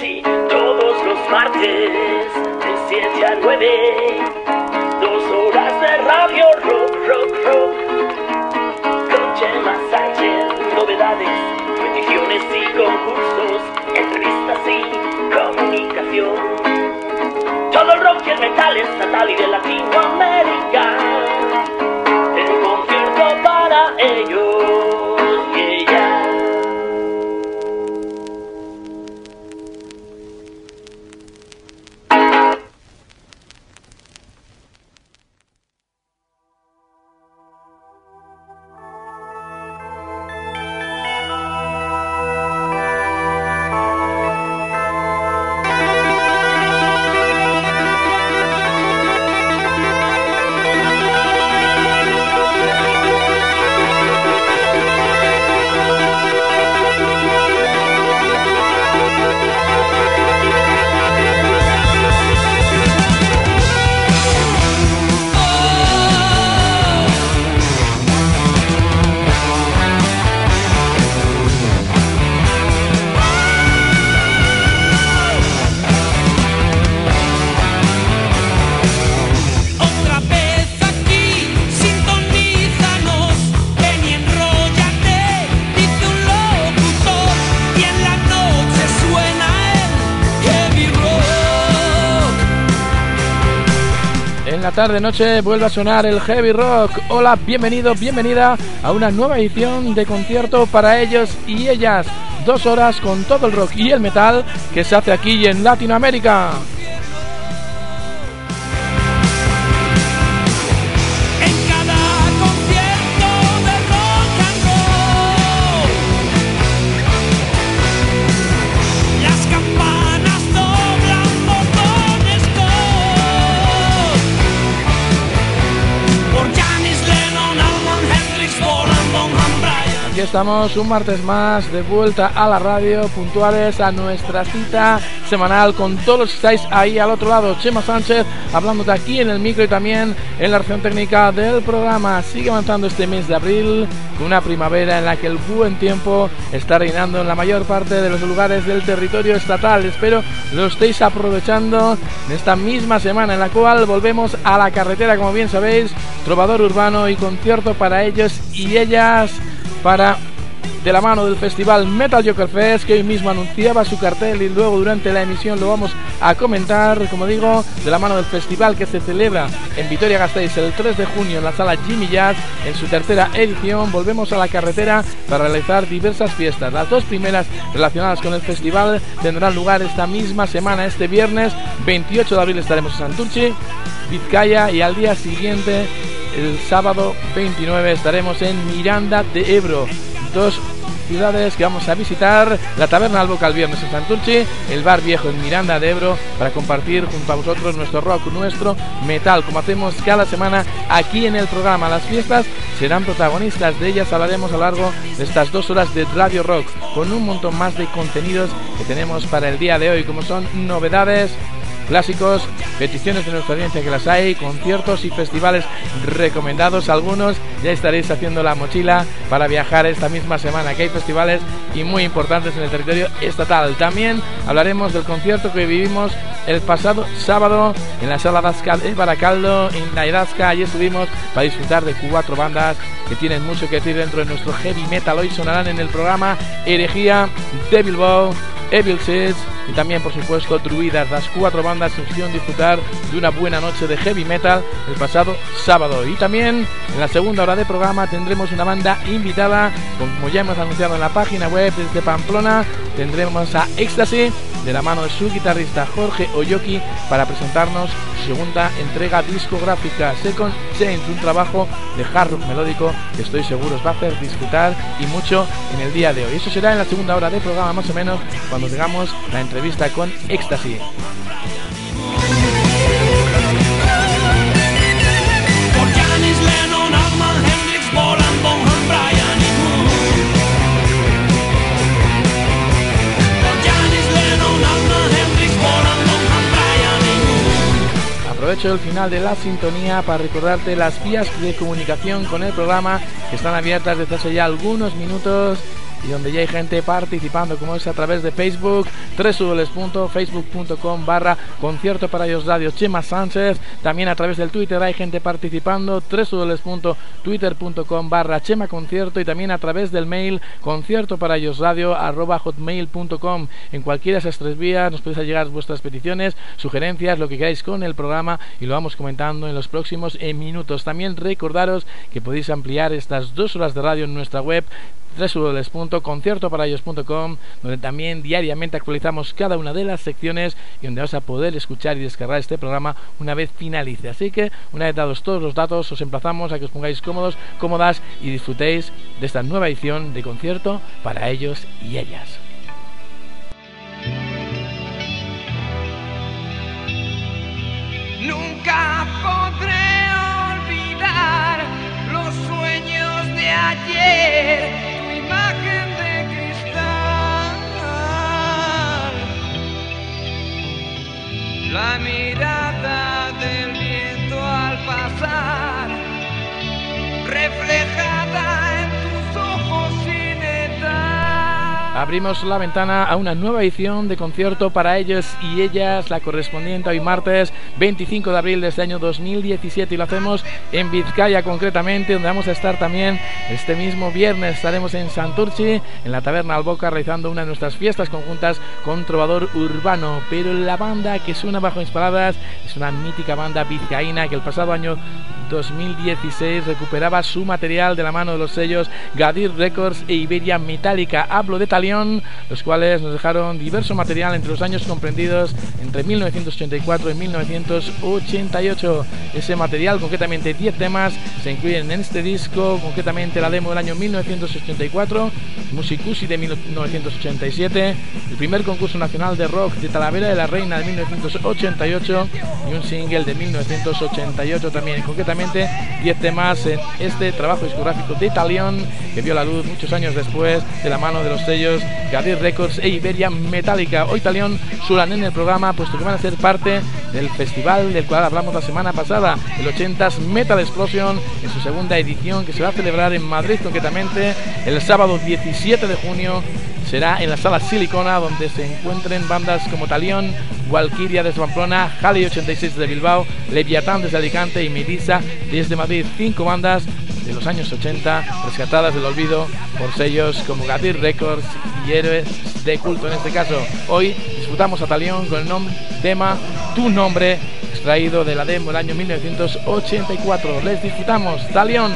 sí, todos los martes de 7 a 9, 2 horas de radio rock, con Chema Sánchez, novedades, peticiones y concursos, entrevistas y comunicación. Todo el rock y el metal estatal y de Latinoamérica, en concierto para ellos y ellas. Tarde-noche vuelve a sonar el heavy rock. Hola, bienvenido, bienvenida a una nueva edición de concierto para ellos y ellas. 2 horas con todo el rock y el metal que se hace aquí en Latinoamérica. Aquí estamos un martes más de vuelta a la radio, puntuales a nuestra cita semanal con todos los que estáis ahí al otro lado. Chema Sánchez hablándote aquí en el micro y también en la reacción técnica del programa. Sigue avanzando este mes de abril con una primavera en la que el buen tiempo está reinando en la mayor parte de los lugares del territorio estatal. Espero lo estéis aprovechando en esta misma semana en la cual volvemos a la carretera, como bien sabéis, trovador urbano y concierto para ellos y ellas, para de la mano del festival Metal Joker Fest, que hoy mismo anunciaba su cartel y luego durante la emisión lo vamos a comentar, como digo, de la mano del festival que se celebra en Vitoria-Gasteiz el 3 de junio en la sala Jimmy Jazz en su tercera edición. Volvemos a la carretera para realizar diversas fiestas. Las 2 primeras relacionadas con el festival tendrán lugar esta misma semana. Este viernes 28 de abril estaremos en Santurtzi, Vizcaya, y al día siguiente, el sábado 29, estaremos en Miranda de Ebro. 2 ciudades que vamos a visitar: la Taberna del Boca el viernes en Santurtzi, el Bar Viejo en Miranda de Ebro, para compartir junto a vosotros nuestro rock, nuestro metal, como hacemos cada semana aquí en el programa. Las fiestas serán protagonistas, de ellas hablaremos a lo largo de estas 2 horas de Radio Rock, con un montón más de contenidos que tenemos para el día de hoy, como son novedades, clásicos, peticiones de nuestra audiencia que las hay, conciertos y festivales recomendados. Algunos ya estaréis haciendo la mochila para viajar esta misma semana, que hay festivales y muy importantes en el territorio estatal. También hablaremos del concierto que vivimos el pasado sábado en la Sala Dascal de Baracaldo, en la Edasca. Allí estuvimos para disfrutar de 4 bandas que tienen mucho que decir dentro de nuestro heavy metal. Hoy sonarán en el programa Herejía, Devil Bow, Evil Seeds y también, por supuesto, Druidas. Las 4 bandas que hicieron disfrutar de una buena noche de heavy metal el pasado sábado. Y también en la segunda hora de programa tendremos una banda invitada, como ya hemos anunciado en la página web desde Pamplona. Tendremos a Ecstasy de la mano de su guitarrista Jorge Oyoki para presentarnos su segunda entrega discográfica, Second Change, un trabajo de hard rock melódico que estoy seguro os va a hacer disfrutar y mucho en el día de hoy. Eso será en la segunda hora de programa, más o menos, cuando tengamos la entrevista con Ecstasy. Aprovecho el final de la sintonía para recordarte las vías de comunicación con el programa que están abiertas desde hace ya algunos minutos y donde ya hay gente participando, como es a través de Facebook, www.facebook.com/concierto para ellos radio Chema Sánchez. También a través del Twitter hay gente participando, www.twitter.com/Chema Concierto, y también a través del mail conciertoparayosradio@hotmail.com. En cualquiera de esas tres vías nos podéis llegar vuestras peticiones, sugerencias, lo que queráis con el programa, y lo vamos comentando en los próximos minutos. También recordaros que podéis ampliar estas 2 horas de radio en nuestra web www.conciertoparayos.com, donde también diariamente actualizamos cada una de las secciones y donde vas a poder escuchar y descargar este programa una vez finalice. Así que, una vez dados todos los datos, os emplazamos a que os pongáis cómodos, cómodas y disfrutéis de esta nueva edición de Concierto para ellos y ellas. Nunca podré olvidar los sueños de ayer. Imagen de cristal, la mirada del viento al pasar, reflejada en tus ojos sin edad. Abrimos la ventana a una nueva edición de Concierto para ellos y ellas, la correspondiente a hoy martes 25 de abril de este año 2017, y lo hacemos en Vizcaya concretamente, donde vamos a estar también este mismo viernes. Estaremos en Santurchi, en la Taberna Alboca, realizando una de nuestras fiestas conjuntas con Trovador Urbano. Pero la banda que suena bajo mis palabras es una mítica banda vizcaína que el pasado año 2016 recuperaba su material de la mano de los sellos Gadir Records e Iberia Metallica. Hablo de Talión, los cuales nos dejaron diverso material entre los años comprendidos entre 1984 y 1988. Ese material, concretamente 10 temas, se incluyen en este disco, concretamente la demo del año 1984, Musicusi de 1987, el primer concurso nacional de rock de Talavera de la Reina de 1988 y un single de 1988 también. Concretamente 10 temas en este trabajo discográfico de Talión, que vio la luz muchos años después de la mano de los sellos Gadir Records e Iberia Metallica. Hoy Talión suenan en el programa, puesto que van a ser parte del festival del cual hablamos la semana pasada, el 80s Metal Explosion, en su segunda edición, que se va a celebrar en Madrid, concretamente el sábado 17 de junio. Será en la Sala Silicona, donde se encuentren bandas como Talión, Walkiria desde Pamplona, Halley 86 de Bilbao, Leviatán desde Alicante y Melissa desde Madrid. 5 bandas de los años 80 rescatadas del olvido por sellos como Gadir Records y héroes de culto en este caso. Hoy disfrutamos a Talión con el tema Tu Nombre, extraído de la demo del año 1984. Les disfrutamos, Talión.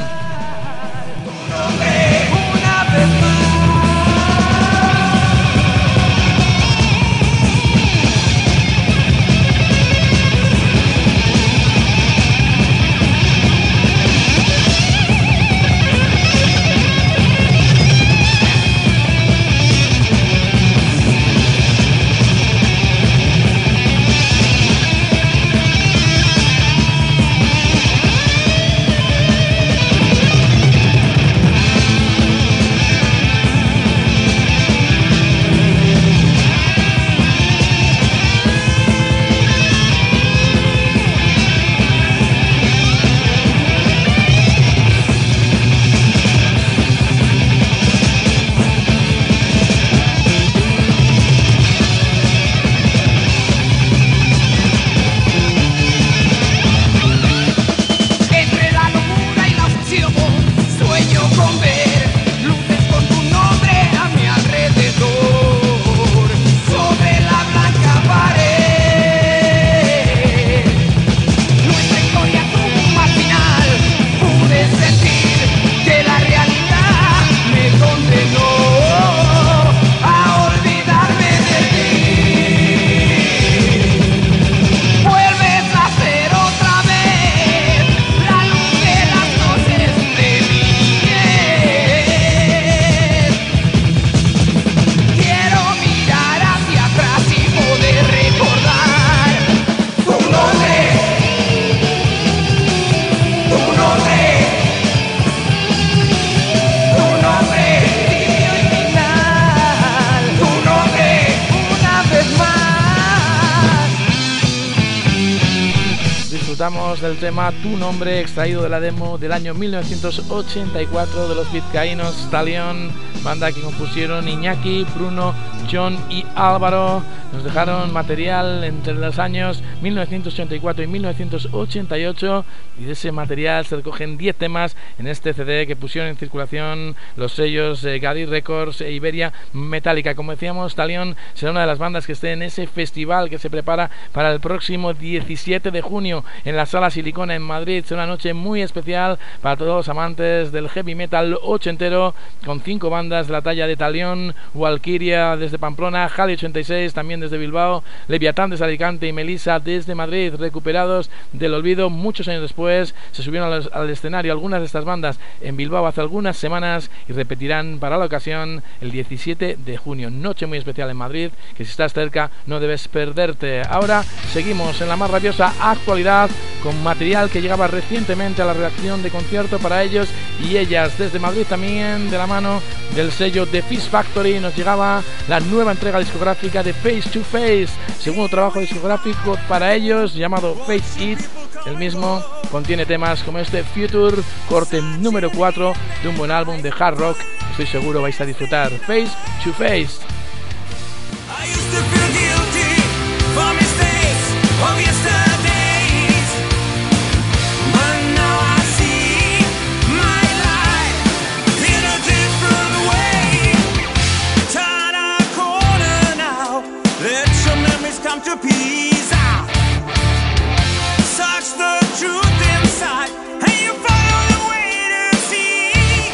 Hablamos del tema Tu Nombre, extraído de la demo del año 1984 de los vizcaínos Stallion, banda que compusieron Iñaki, Bruno, John y Álvaro. Nos dejaron material entre los años 1984 y 1988, y de ese material se recogen 10 temas en este CD que pusieron en circulación los sellos Gadi Records e Iberia Metallica. Como decíamos, Stallion será una de las bandas que esté en ese festival que se prepara para el próximo 17 de junio en la Sala Silicona en Madrid. Será una noche muy especial para todos los amantes del heavy metal ochentero, con 5 bandas de la talla de Talión, Walkiria desde Pamplona, Jali 86 también desde Bilbao, Leviatán desde Alicante y Melissa desde Madrid. Recuperados del olvido muchos años después, se subieron al escenario algunas de estas bandas en Bilbao hace algunas semanas y repetirán para la ocasión el 17 de junio. Noche muy especial en Madrid que, si estás cerca, no debes perderte. Ahora seguimos en la más rabiosa actualidad con material que llegaba recientemente a la redacción de concierto para ellos y ellas. Desde Madrid también, de la mano del sello The Fish Factory, nos llegaba la nueva entrega discográfica de Face to Face, segundo trabajo discográfico para ellos llamado Face It. El mismo contiene temas como este Future, corte número 4 de un buen álbum de hard rock. Estoy seguro vais a disfrutar. Face to Face. I used to feel guilty for mistakes of yesterdays, but now I see my life in a different way. Turn a corner now, let your memories come to peace out. Search the truth inside, and you follow the way to see.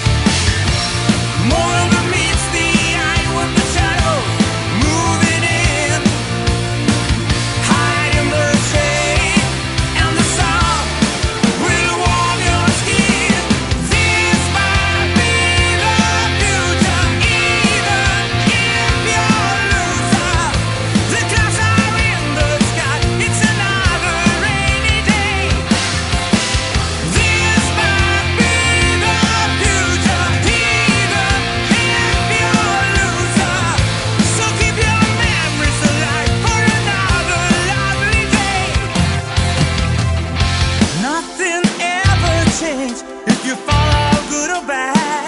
More of it meets the eye with the shadow moving in, hiding the shade and the sun will warm your skin. This might be the future, even if you're a loser. The clouds are in the sky, it's another rainy day. This might be the future, even if you're a loser. So keep your memories alive for another lovely day. Nothing ever changed if you follow good or bad.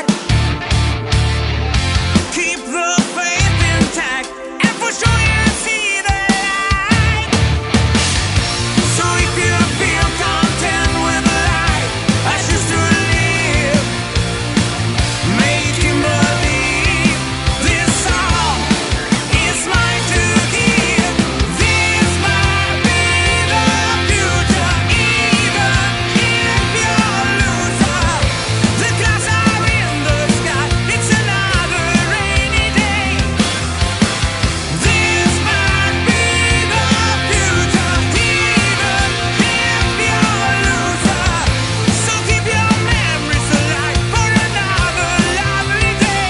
Keep the faith intact, and for sure you'll see the light. So if you feel content with life as you used to live, make him believe this song is mine to give. This might be the future, even if you're a loser. The clouds are in the sky, it's another rainy day. This might be the future, even if you're a loser. So keep your memories alive for another lovely day.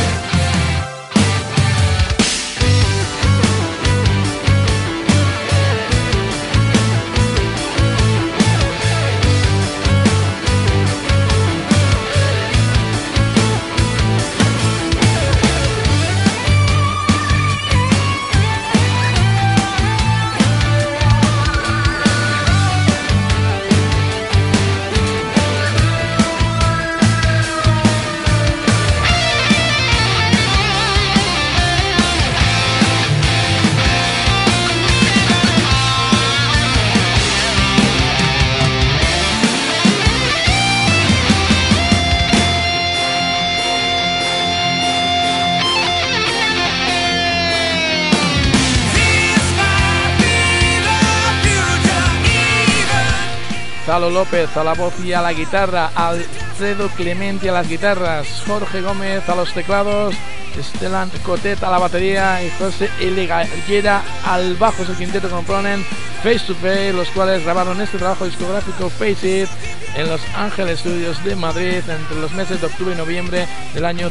This might be the future, even. Zalo López a la voz y a la guitarra, Alfredo Clemente a las guitarras, Jorge Gómez a los teclados, Estelan Cotet a la batería y José L. Gallera al bajo. Es el quinteto que componen Face to Face, los cuales grabaron este trabajo discográfico Face It en Los Ángeles Studios de Madrid entre los meses de octubre y noviembre del año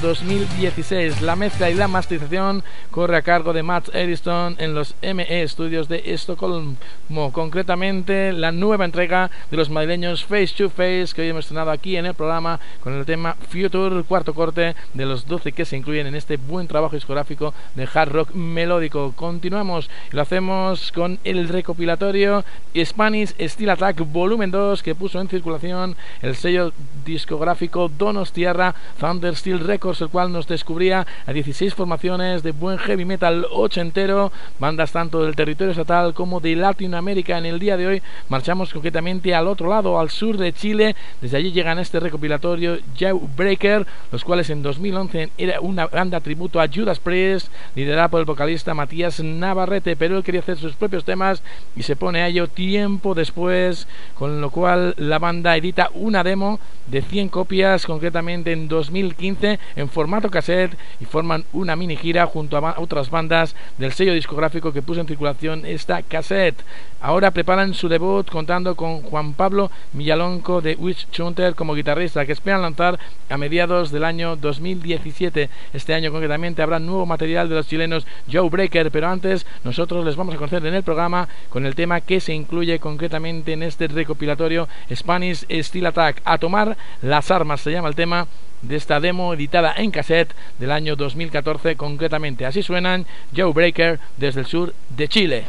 2016. La mezcla y la masterización corre a cargo de Matt Edison en los ME Studios de Estocolmo. Concretamente, la nueva entrega de los madrileños Face to Face, que hoy hemos estrenado aquí en el programa con el tema Future, cuarto corte de los 12 que se incluyen en este buen trabajo discográfico de hard rock melódico. Continuamos y lo hacemos con el recopilatorio Spanish Steel Attack Volumen 2, que puso en circulación el sello discográfico Donostiarra Thunder Steel Records, el cual nos descubría a 16 formaciones de buen heavy metal ochentero, bandas tanto del territorio estatal como de Latinoamérica. En el día de hoy marchamos concretamente al otro lado, al sur de Chile. Desde allí llegan este recopilatorio Jawbreaker, los cuales en 2011 era una banda tributo a Judas Priest, liderada por el vocalista Matías Navarrete, pero él quería hacer sus propios temas y se pone a ello tiempo después, con lo cual la banda edita una demo de 100 copias, concretamente en 2015, en formato cassette, y forman una mini gira junto a otras bandas del sello discográfico que puso en circulación esta cassette. Ahora preparan su debut contando con Juan Pablo Millalonco de Witch Hunter como guitarrista, que esperan lanzar a mediados del año 2017. Este año concretamente habrá nuevo material de los chilenos Jawbreaker, pero antes nosotros les vamos a conocer en el programa con el tema que se incluye concretamente en este recopilatorio Spanish Steel Attack. A tomar las armas se llama el tema de esta demo editada en cassette del año 2014 concretamente. Así suenan Jawbreaker desde el sur de Chile.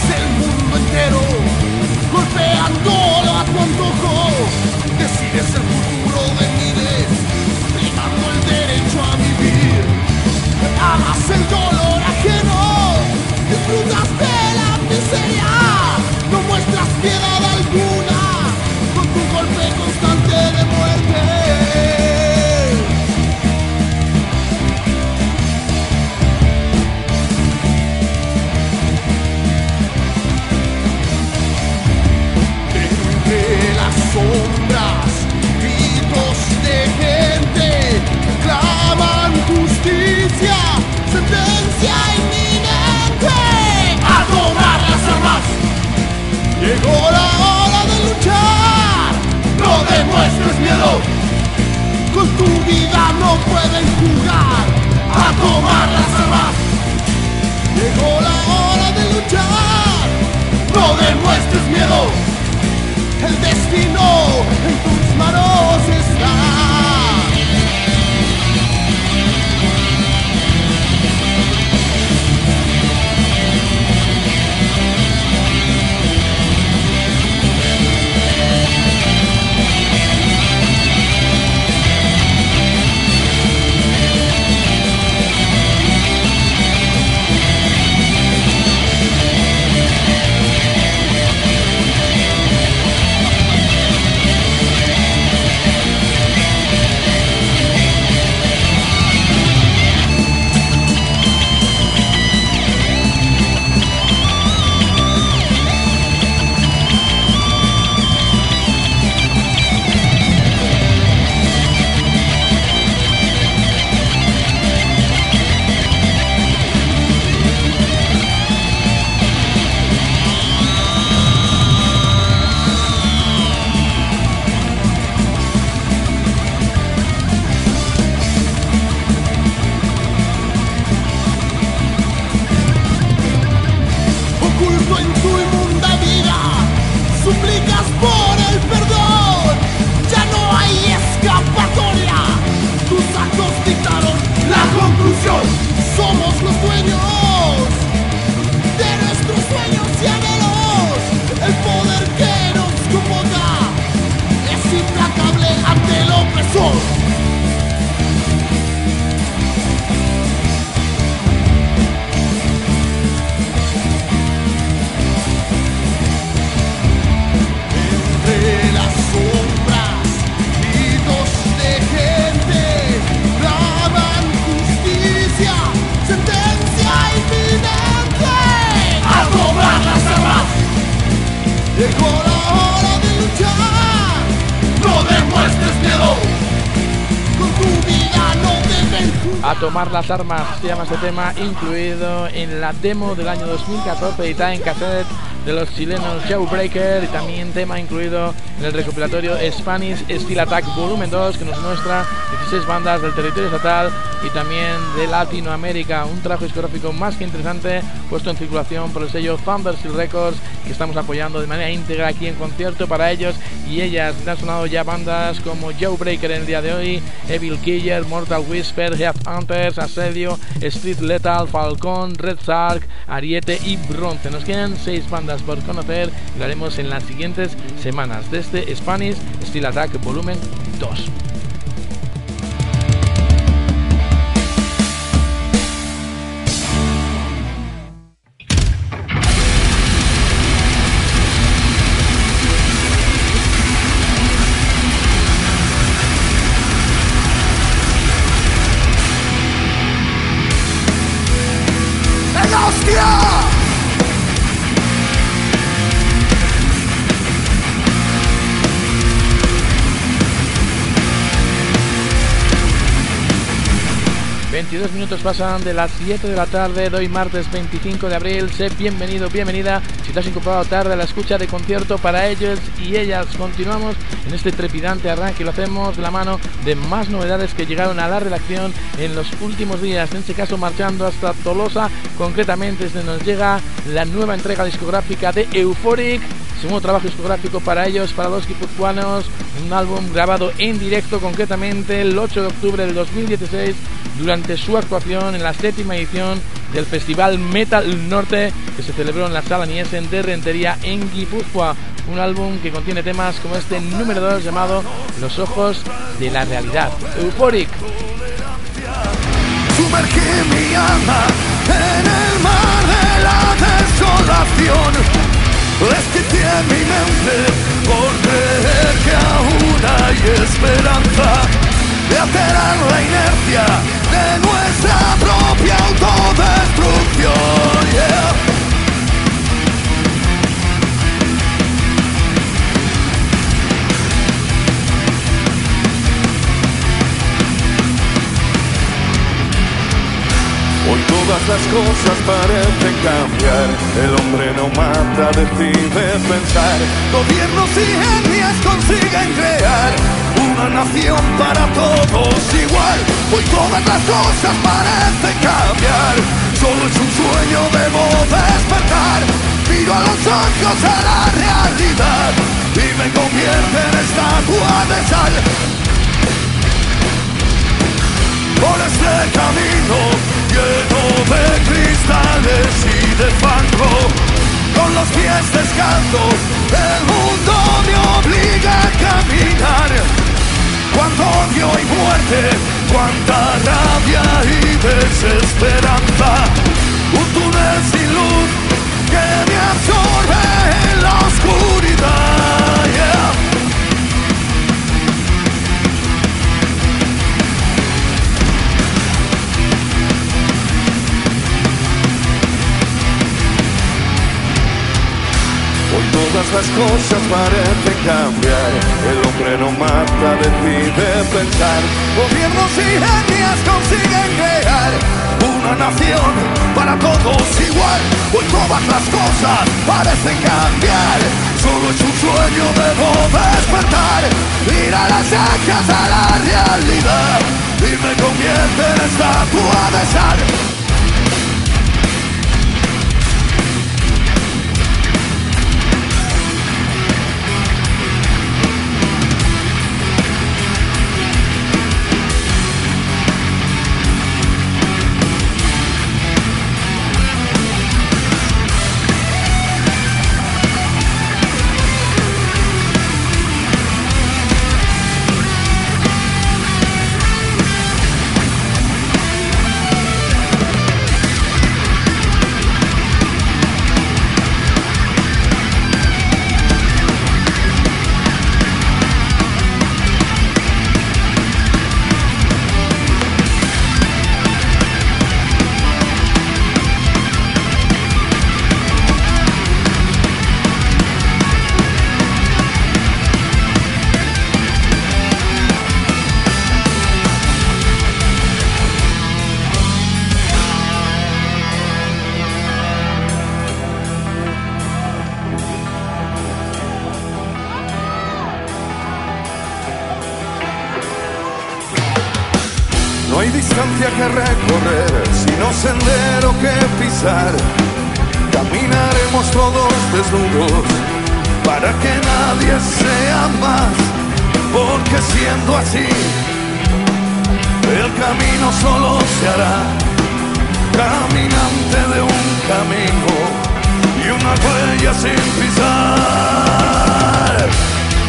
Golpeándolo a tu antojo, decides el A tomar las armas, se llama este tema, incluido en la demo del año 2014 editada en cassette de los chilenos Jawbreaker, y también tema incluido en el recopilatorio Spanish Steel Attack Volumen 2, que nos muestra 16 bandas del territorio estatal y también de Latinoamérica. Un trabajo discográfico más que interesante, puesto en circulación por el sello Thunder Steel Records, que estamos apoyando de manera íntegra aquí en concierto para ellos y ellas. Han sonado ya bandas como Jawbreaker en el día de hoy, Evil Killer, Mortal Whisper, Headhunters, Asedio, Street Lethal, Falcon, Red Shark, Ariete y Bronce. Nos quedan 6 bandas por conocer y lo haremos en las siguientes semanas desde Spanish Steel Attack Volumen 2. ¡Hostia! 22 minutos pasan de las 7 de la tarde de hoy, martes 25 de abril. Sé bienvenido, bienvenida si te has incorporado tarde a la escucha de concierto para ellos y ellas. Continuamos en este trepidante arranque y lo hacemos de la mano de más novedades que llegaron a la redacción en los últimos días, en este caso marchando hasta Tolosa. Concretamente desde nos llega la nueva entrega discográfica de Euphoric, segundo trabajo discográfico para ellos, para los guipuzcoanos, un álbum grabado en directo, concretamente el 8 de octubre del 2016 durante su actuación en la 7ª edición del Festival Metal Norte que se celebró en la Sala Niesen de Rentería en Guipúzcoa. Un álbum que contiene temas como este número 2 llamado Los Ojos de la Realidad. Euphoric. Sumergí mi alma en el mar de la desolación. Desquicié mi mente por creer que aún hay esperanza de alterar la inercia de nuestra propia autodestrucción. Yeah. Hoy todas las cosas parecen cambiar. El hombre no mata, decide pensar. Gobiernos y etnias consiguen crear una nación para todos igual. Hoy todas las cosas parecen cambiar. Solo es un sueño, debo despertar. Miro a los ojos a la realidad y me convierte en estatua de sal. Por este camino lleno de cristales y de fango, con los pies descalzos, el mundo me obliga a caminar. Cuánto odio y muerte, cuánta rabia y desesperanza. Un túnel sin luz que me absorbe en la oscuridad. Yeah. Hoy todas las cosas parecen cambiar. El hombre no mata, decide pensar. Gobiernos y etnias consiguen crear una nación para todos igual. Hoy todas las cosas parecen cambiar. Solo es un sueño, debo despertar. Ir a las hachas a la realidad y me convierte en estatua de sal. distancia que recorrer, sino sendero que pisar. Caminaremos todos desnudos para que nadie sea más, porque siendo así, el camino solo se hará caminante de un camino y una huella sin pisar.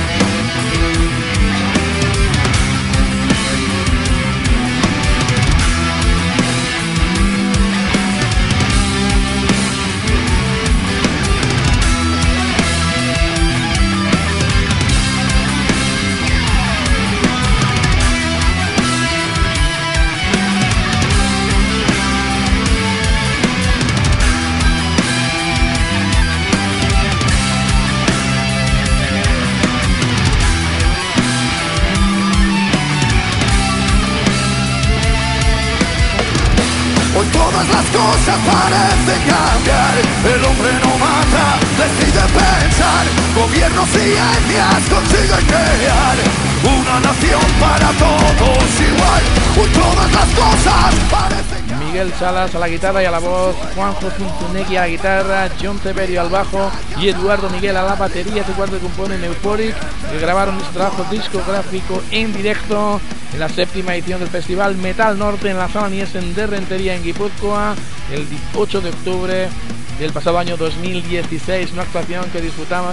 Hoy todas las cosas parecen cambiar. El hombre no mata, decide pensar. Gobiernos y etnias consiguen crear una nación para todos igual. Hoy todas las cosas parecen cambiar. Miguel Salas a la guitarra y a la voz, Juanjo Zunzunegui a la guitarra, John Teverio al bajo y Eduardo Miguel a la batería. Este cuarto componen Euphoric, que grabaron este trabajo discográfico en directo en la 7ª edición del Festival Metal Norte en la Sala Niesen de Rentería en Guipúzcoa el 8 de octubre del pasado año 2016, una actuación que disfrutó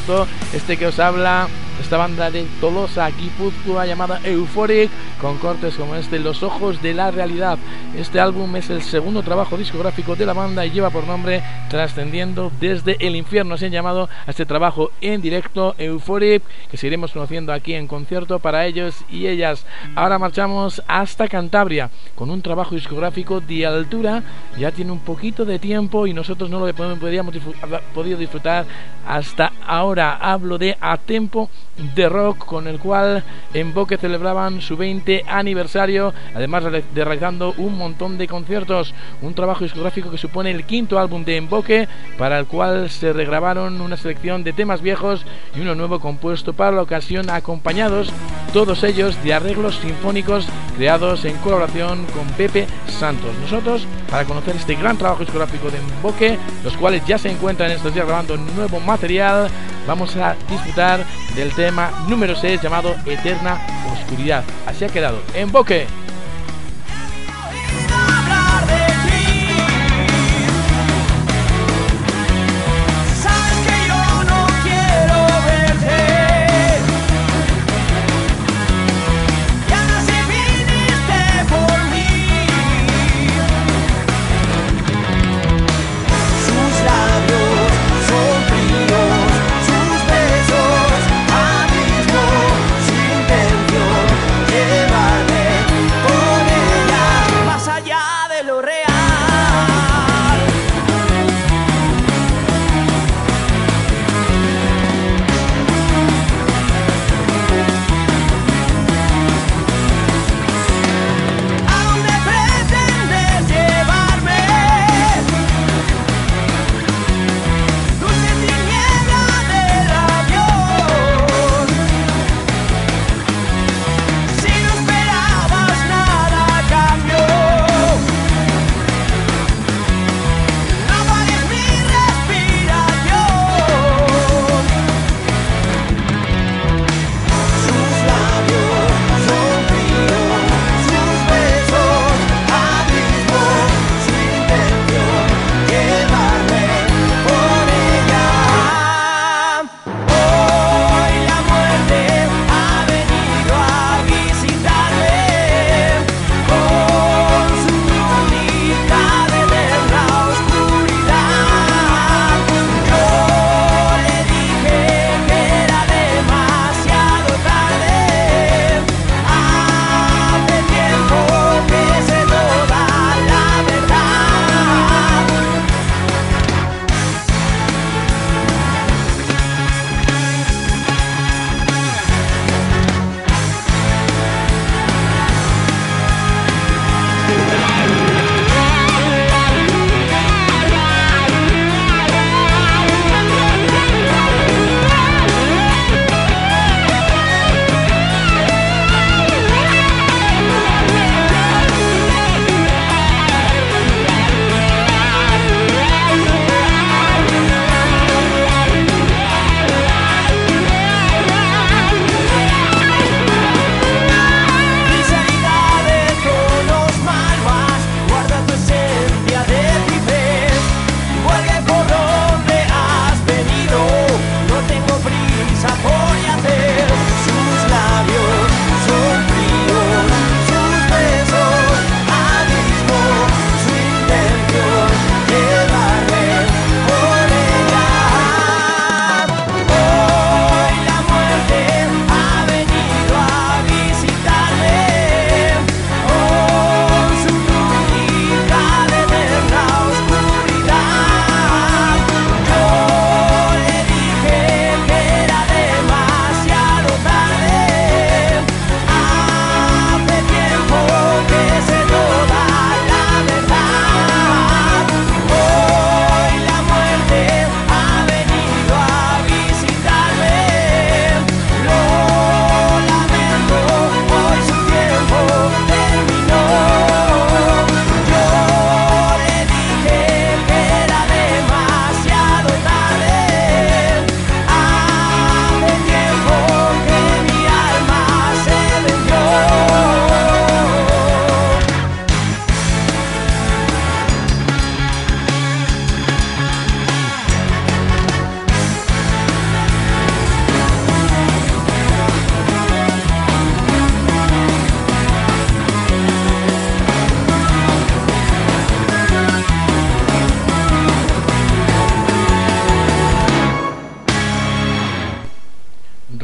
este que os habla, esta banda de Tolosa, Guipúzcoa, llamada Euphoric, con cortes como este, Los ojos de la realidad. Este álbum es el segundo trabajo discográfico de la banda y lleva por nombre Trascendiendo desde el infierno. Así han llamado a este trabajo en directo, Euphoric, que seguiremos conociendo aquí en concierto para ellos y ellas. Ahora marchamos hasta Cantabria con un trabajo discográfico de altura. Ya tiene un poquito de tiempo y nosotros no lo podíamos podido disfrutar hasta ahora. Hablo de A Tempo de Rock, con el cual en Boque celebraban su 20 aniversario, además de realizando un montón de conciertos. Un trabajo discográfico que supone el quinto álbum de Emboque, para el cual se regrabaron una selección de temas viejos y uno nuevo compuesto para la ocasión, acompañados todos ellos de arreglos sinfónicos creados en colaboración con Pepe Santos. Nosotros, para conocer este gran trabajo discográfico de Emboque, los cuales ya se encuentran estos días grabando nuevo material, vamos a disfrutar del tema número 6 llamado Eterna Oscuridad. Así ha quedado Emboque. Llevarme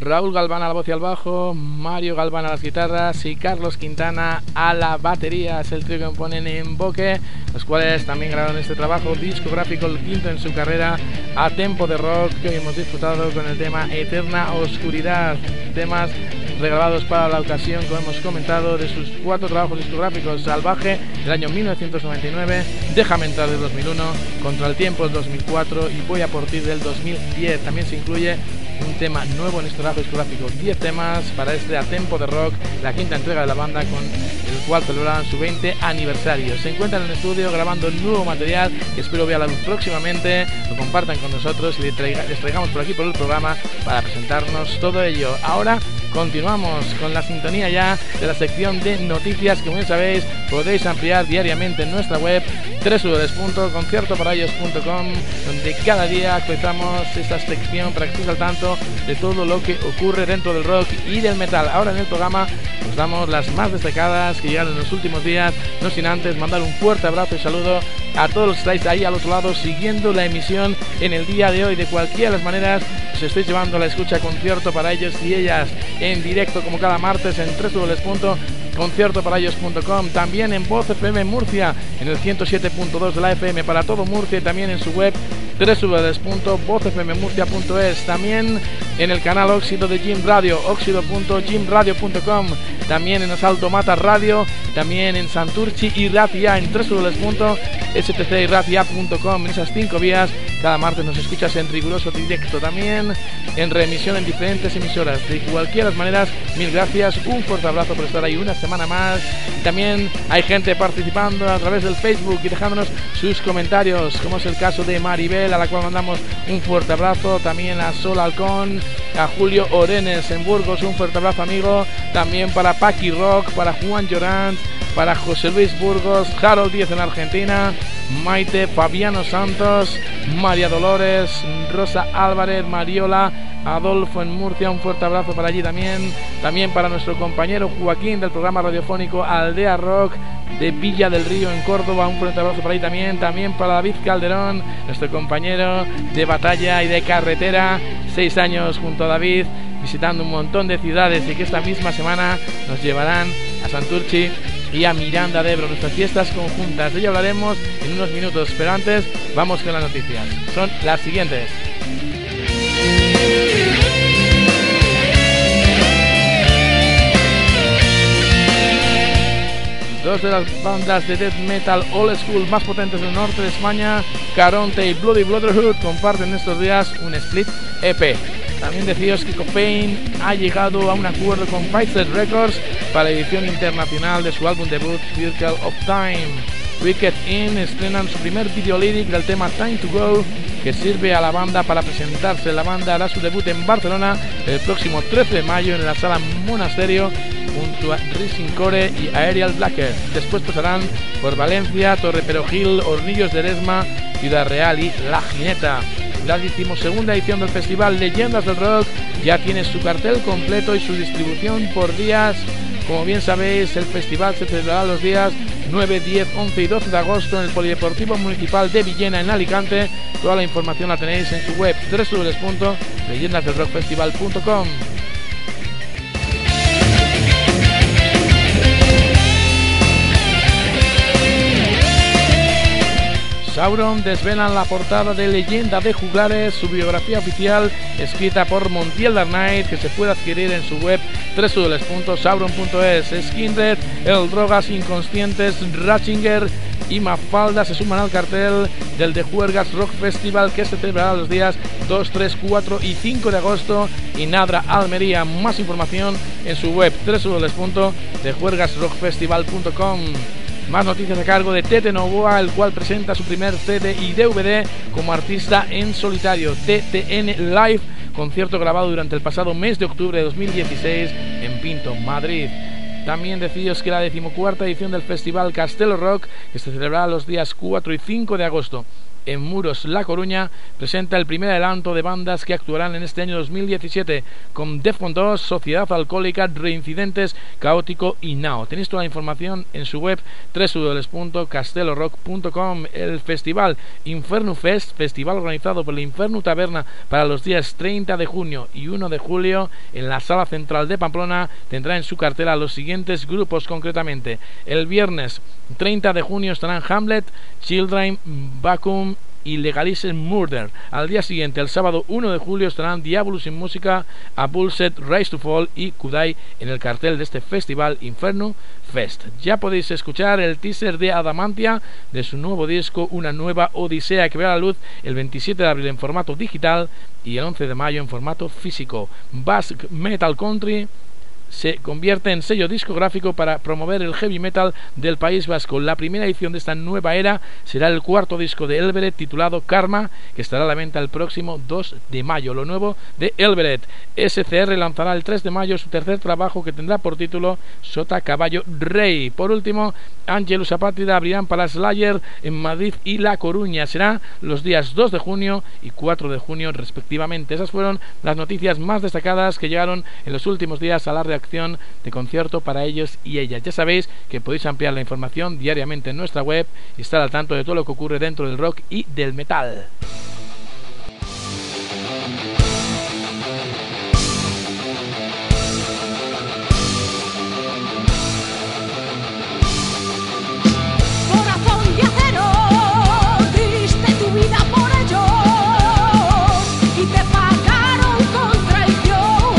Raúl Galván a la voz y al bajo, Mario Galván a las guitarras y Carlos Quintana a la batería. Es el trío que componen Emboque, los cuales también grabaron este trabajo discográfico, el quinto en su carrera, A Tempo de Rock, que hoy hemos disfrutado con el tema Eterna Oscuridad. Temas regrabados para la ocasión, como hemos comentado, de sus 4 trabajos discográficos: Salvaje del año 1999, Déjame entrar del 2001, Contra el tiempo del 2004 y Voy a por ti del 2010. También se incluye un tema nuevo en este trabajo discográfico, 10 temas para este A Tempo de Rock, la quinta entrega de la banda, con el cual celebraban su 20 aniversario. Se encuentran en el estudio grabando nuevo material que espero vea la luz próximamente, lo compartan con nosotros y les traigamos por aquí por el programa para presentarnos todo ello. Ahora continuamos con la sintonía ya de la sección de noticias que, como ya sabéis, podéis ampliar diariamente en nuestra web www.conciertoparellos.com, donde cada día actualizamos esta sección para que estéis al tanto de todo lo que ocurre dentro del rock y del metal. Ahora en el programa os damos las más destacadas que llegaron en los últimos días, no sin antes mandar un fuerte abrazo y saludo a todos los que estáis ahí al otro lado siguiendo la emisión en el día de hoy. De cualquiera de las maneras os estáis llevando a la escucha Concierto para ellos y ellas en directo como cada martes en www.conciertoparellos.com, también en Voz FM Murcia en el 107.2 de la FM para todo Murcia y también en su web www.vozfmmurcia.es, también en el canal Óxido de Jim Radio, óxido.jimradio.com, también en Asalto Mata Radio, también en Santurchi y Ratia en www.stcirratia.com. En esas 5 vías cada martes nos escuchas en riguroso directo, también en reemisión en diferentes emisoras. De cualquiera de las maneras, mil gracias, un fuerte abrazo por estar ahí una semana más. Y también hay gente participando a través del Facebook y dejándonos sus comentarios, como es el caso de Maribel, a la cual mandamos un fuerte abrazo, también a Sol Halcón, a Julio Orenes en Burgos, un fuerte abrazo amigo, también para Paqui Rock, para Juan Llorant, para José Luis Burgos, Harold Díez en Argentina, Maite, Fabiano Santos, María Dolores, Rosa Álvarez, Mariola, Adolfo en Murcia, un fuerte abrazo para allí también para nuestro compañero Joaquín del programa radiofónico Aldea Rock de Villa del Río en Córdoba, un fuerte abrazo para allí también para David Calderón, nuestro compañero de batalla y de carretera, 6 años junto a David, visitando un montón de ciudades y que esta misma semana nos llevarán a Santurchi y a Miranda de Ebro, nuestras fiestas conjuntas. De ello hablaremos en unos minutos, pero antes vamos con las noticias. Son las siguientes. Dos de las bandas de death metal old school más potentes del norte de España, Caronte y Bloody Brotherhood, comparten estos días un split EP. También deciros que Copain ha llegado a un acuerdo con Pfizer Records para la edición internacional de su álbum debut Circle of Time. Wicked In estrenan su primer video lyric del tema Time to Go, que sirve a la banda para presentarse. La banda hará su debut en Barcelona el próximo 13 de mayo en la Sala Monasterio junto a Rising Core y Aerial Blacker. Después pasarán por Valencia, Torreperogil, Hornillos de Eresma, Ciudad Real y La Gineta. La 12ª edición del festival Leyendas del Rock ya tiene su cartel completo y su distribución por días. Como bien sabéis, el festival se celebrará los días 9, 10, 11 y 12 de agosto en el Polideportivo Municipal de Villena, en Alicante. Toda la información la tenéis en su web www.leyendasdelrockfestival.com. Sauron desvelan la portada de Leyenda de Juglares, su biografía oficial escrita por Montiel Darnay, que se puede adquirir en su web www.sauron.es. Skindred, El Drogas, Inconscientes, Ratzinger y Mafalda se suman al cartel del The Juergas Rock Festival, que se celebrará los días 2, 3, 4 y 5 de agosto en Nadra, Almería. Más información en su web www.thejuergasrockfestival.com. Más noticias a cargo de Tete Novoa, el cual presenta su primer CD y DVD como artista en solitario, TTN Live, concierto grabado durante el pasado mes de octubre de 2016 en Pinto, Madrid. También deciros que la 14ª edición del Festival Castelo Rock, que se celebrará los días 4 y 5 de agosto en Muros, La Coruña, presenta el primer adelanto de bandas que actuarán en este año 2017 con Defcon 2, Sociedad Alcohólica, Reincidentes, Caótico y Nao. Tenéis toda la información en su web www.castelorock.com. El festival Inferno Fest, festival organizado por la Inferno Taberna para los días 30 de junio y 1 de julio en la Sala Central de Pamplona, tendrá en su cartela los siguientes grupos concretamente. El viernes 30 de junio estarán Hamlet, Children, Vacuum y Legalize Murder. Al día siguiente, el sábado 1 de julio, estarán Diabolus in Música, A Bullset, Rise to Fall y Kudai en el cartel de este festival Inferno Fest. Ya podéis escuchar el teaser de Adamantia de su nuevo disco Una Nueva Odisea, que verá la luz el 27 de abril en formato digital y el 11 de mayo en formato físico. Basque Metal Country se convierte en sello discográfico para promover el heavy metal del País Vasco. La primera edición de esta nueva era será el cuarto disco de Elberet titulado Karma, que estará a la venta el próximo 2 de mayo. Lo nuevo de Elberet. SCR lanzará el 3 de mayo su tercer trabajo, que tendrá por título Sota Caballo Rey. Por último, Angelus Apátrida abrirán para Slayer en Madrid y La Coruña. Será los días 2 de junio y 4 de junio respectivamente. Esas fueron las noticias más destacadas que llegaron en los últimos días a la reacción de concierto para ellos y ellas. Ya sabéis que podéis ampliar la información diariamente en nuestra web y estar al tanto de todo lo que ocurre dentro del rock y del metal. Corazón de acero, diste tu vida por ellos y te pagaron con traición.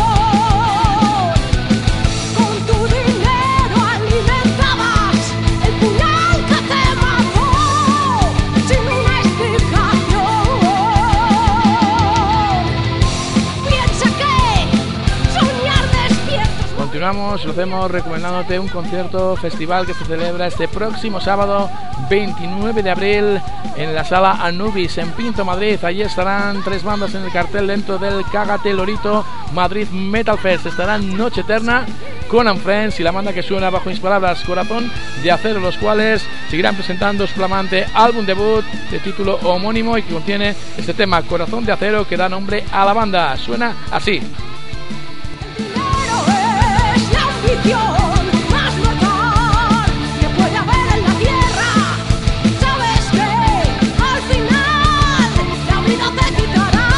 Con tu dinero alimentabas el puñal que te mató sin una explicación. Piensa que soñar despiertos. Continuamos, lo hacemos recomendándote un concierto festival que se celebra este próximo sábado 29 de abril en la Sala Anubis en Pinto, Madrid. Allí estarán 3 bandas en el cartel dentro del Cágate Lorito Madrid Metal Fest. Estarán Noche Eterna, Conan Friends y la banda que suena bajo mis palabras, Corazón de Acero, los cuales seguirán presentando su flamante álbum debut de título homónimo y que contiene este tema Corazón de Acero, que da nombre a la banda. Suena así. Dinero es la ambición más mortal que puede haber en la tierra. Sabes que al final la vida te quitará.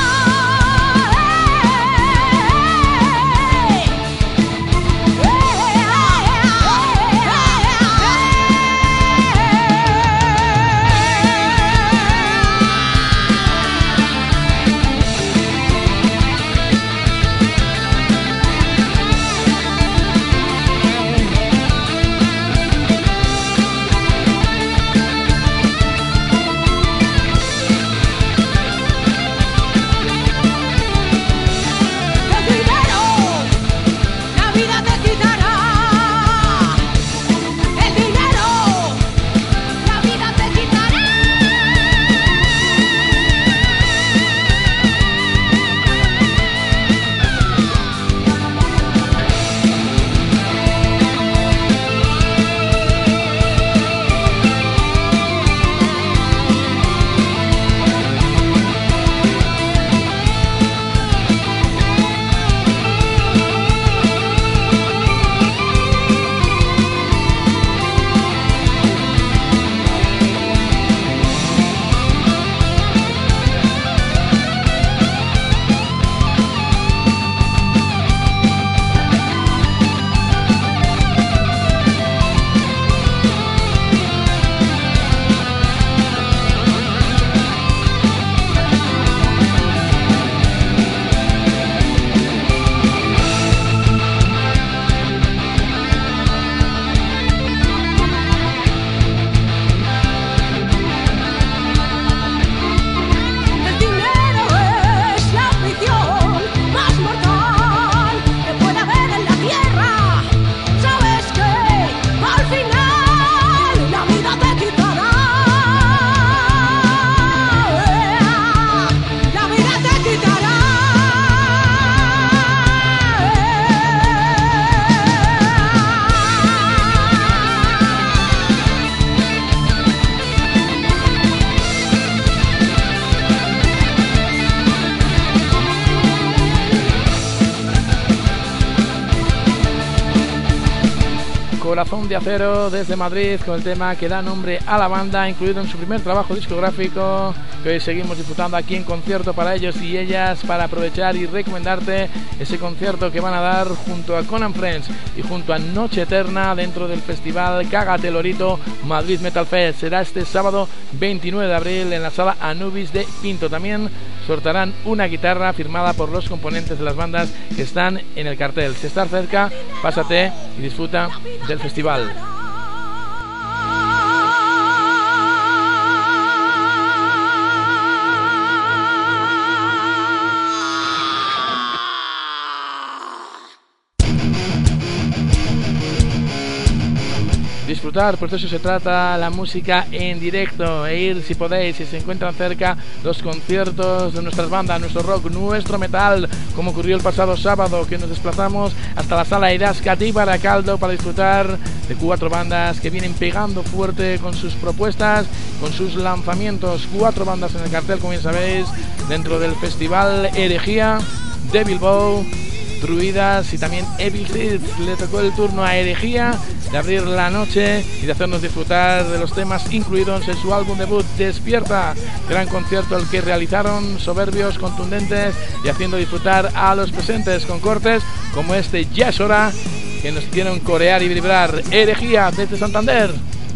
Corazón de Acero desde Madrid con el tema que da nombre a la banda, incluido en su primer trabajo discográfico, que hoy seguimos disfrutando aquí en concierto para ellos y ellas, para aprovechar y recomendarte ese concierto que van a dar junto a Conan Friends y junto a Noche Eterna dentro del festival Cágate Lorito Madrid Metal Fest. Será este sábado 29 de abril en la sala Anubis de Pinto. También sortarán una guitarra firmada por los componentes de las bandas que están en el cartel. Si estás cerca, pásate y disfruta del festival. Disfrutar, por eso se trata la música en directo, e ir si podéis, si se encuentran cerca, los conciertos de nuestras bandas, nuestro rock, nuestro metal, como ocurrió el pasado sábado, que nos desplazamos hasta la sala Idascati Baracaldo para disfrutar de 4 bandas que vienen pegando fuerte con sus propuestas, con sus lanzamientos. 4 bandas en el cartel, como bien sabéis, dentro del festival Herejía, Devil Bow, Druidas y también Evil Seeds. Le tocó el turno a Herejía de abrir la noche y de hacernos disfrutar de los temas incluidos en su álbum debut Despierta. Gran concierto el que realizaron, soberbios, contundentes y haciendo disfrutar a los presentes con cortes como este Ya es hora, que nos hicieron corear y vibrar. Herejía desde Santander.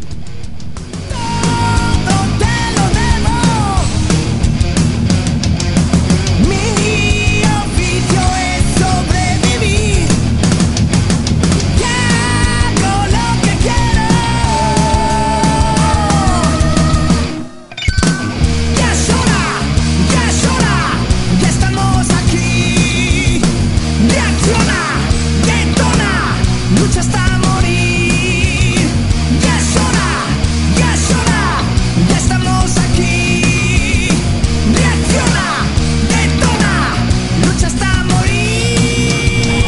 Hasta morir, ya es hora, ya estamos aquí. Reacciona, detona, lucha hasta morir.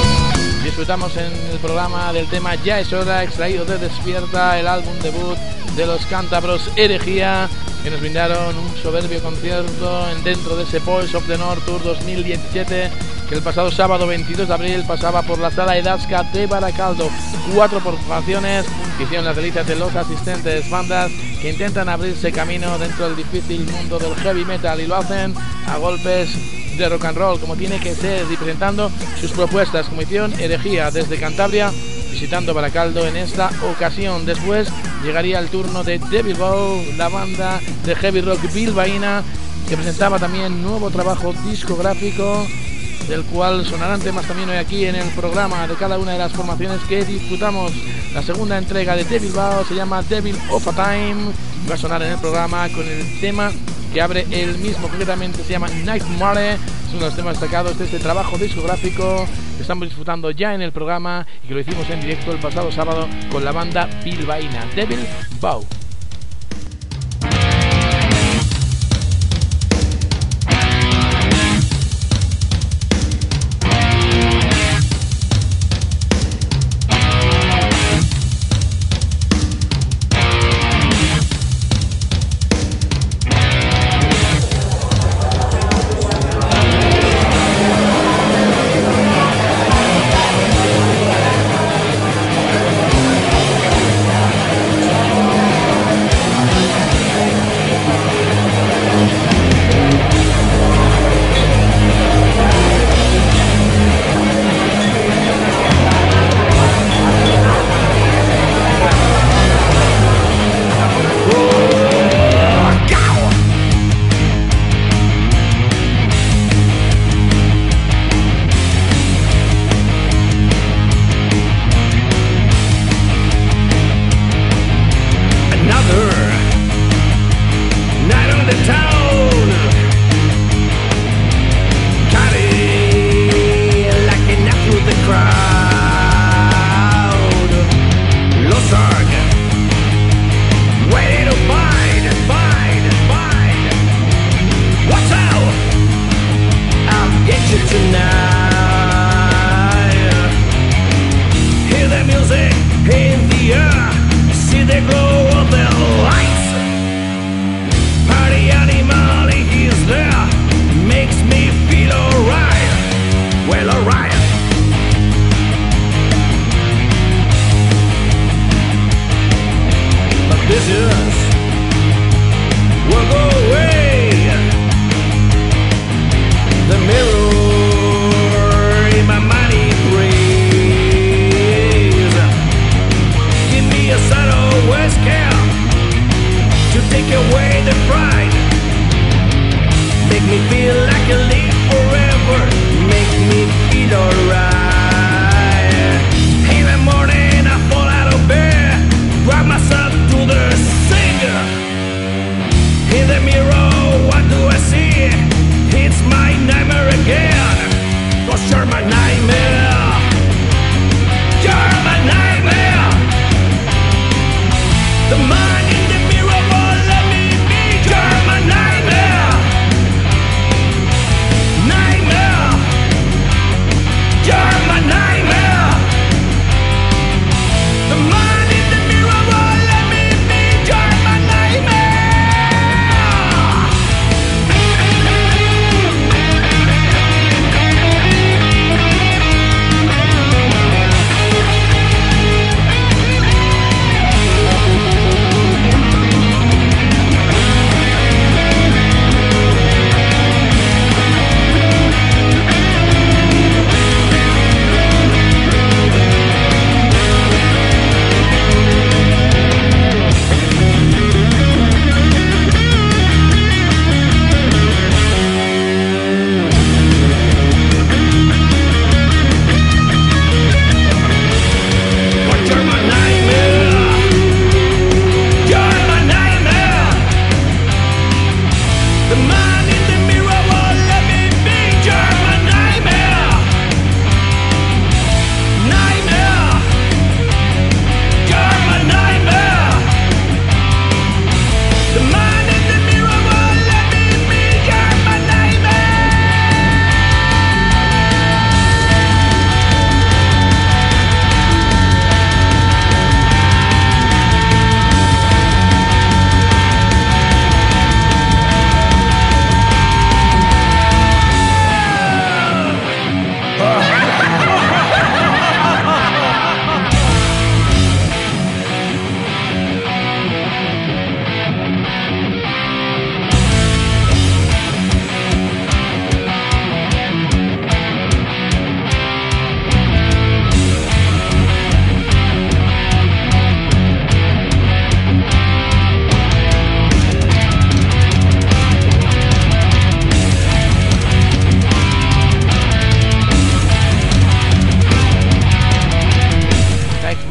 Estamos en el programa del tema Ya es hora, extraído de Despierta, el álbum debut de los cántabros Herejía, que nos brindaron un soberbio concierto dentro de ese Boys of the North Tour 2017, que el pasado sábado 22 de abril pasaba por la sala Edasca de Baracaldo. 4 formaciones que hicieron las delicias de los asistentes, bandas que intentan abrirse camino dentro del difícil mundo del heavy metal, y lo hacen a golpes de rock and roll, como tiene que ser, y presentando sus propuestas, como hicieron Herejía desde Cantabria, visitando Baracaldo en esta ocasión. Después llegaría el turno de Devil Bow, la banda de heavy rock bilbaína, que presentaba también nuevo trabajo discográfico, del cual sonarán temas también hoy aquí en el programa de cada una de las formaciones que disfrutamos. La segunda entrega de Devil Bow se llama Devil of a Time, va a sonar en el programa con el tema que abre el mismo, concretamente se llama Nightmare. Es uno de los temas destacados de este trabajo discográfico que estamos disfrutando ya en el programa y que lo hicimos en directo el pasado sábado con la banda bilbaína Devil Bow.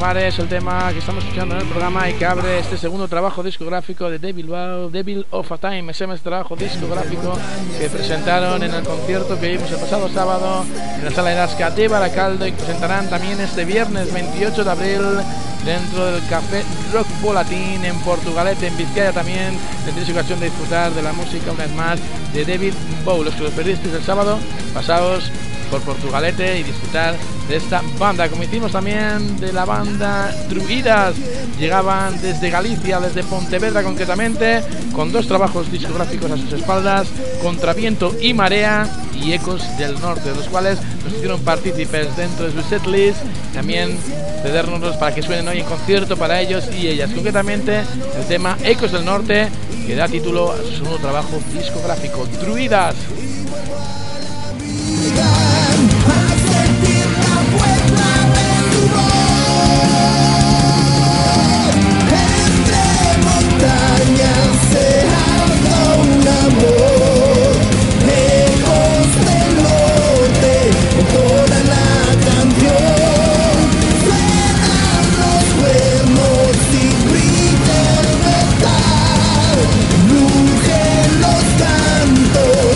Mares, el tema que estamos escuchando en el programa y que abre este segundo trabajo discográfico de The Bilbao, Devil of a Time. Ese es el trabajo discográfico que presentaron en el concierto que vimos el pasado sábado en la Sala de Erasca de Baracaldo, y presentarán también este viernes 28 de abril dentro del Café Rock Volatín en Portugalete, en Vizcaya. También tendréis ocasión de disfrutar de la música una vez más de David Bowie. Los que los perdisteis el sábado, pasaos por Portugalete y disfrutar de esta banda, como hicimos también de la banda Druidas. Llegaban desde Galicia, desde Pontevedra concretamente, con 2 trabajos discográficos a sus espaldas, Contraviento y Marea y Ecos del Norte, de los cuales nos hicieron partícipes dentro de su setlist, también cedérnoslos para que suenen hoy en concierto para ellos y ellas. Concretamente el tema Ecos del Norte, que da título a su nuevo trabajo discográfico, Druidas. A sentir la fuerza de tu voz. Entre montañas se alza un amor. Ecos del norte entonan la canción. Suenan los cuernos y grita el metal. Rugen los cantos.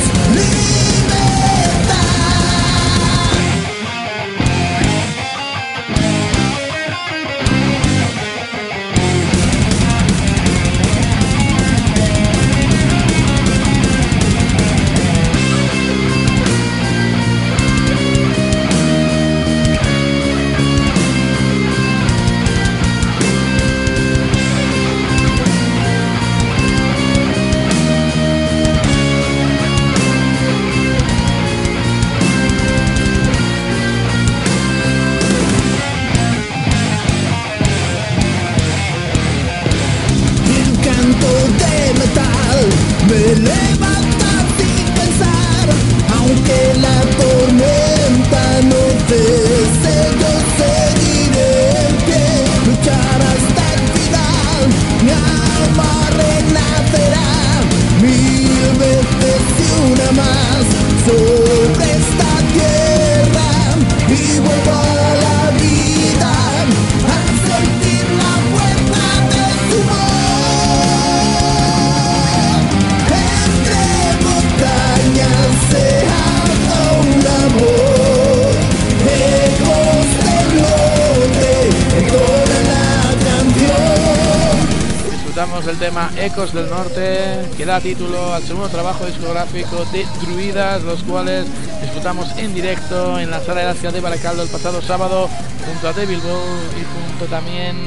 Me levanta sin pensar, aunque la tormenta no cese, yo seguiré en pie, luchar hasta el final. Mi alma renacerá 1000 veces y una más sobre esta tierra, y vuelvo a la vida a sentir la fuerza de su voz. Se alza un amor, ecos del norte, entonan la canción. Disfrutamos del tema Ecos del Norte, que da título al segundo trabajo discográfico de Druidas, los cuales disfrutamos en directo en la Sala de Erasca de Baracaldo el pasado sábado, junto a Devil Bowie y junto también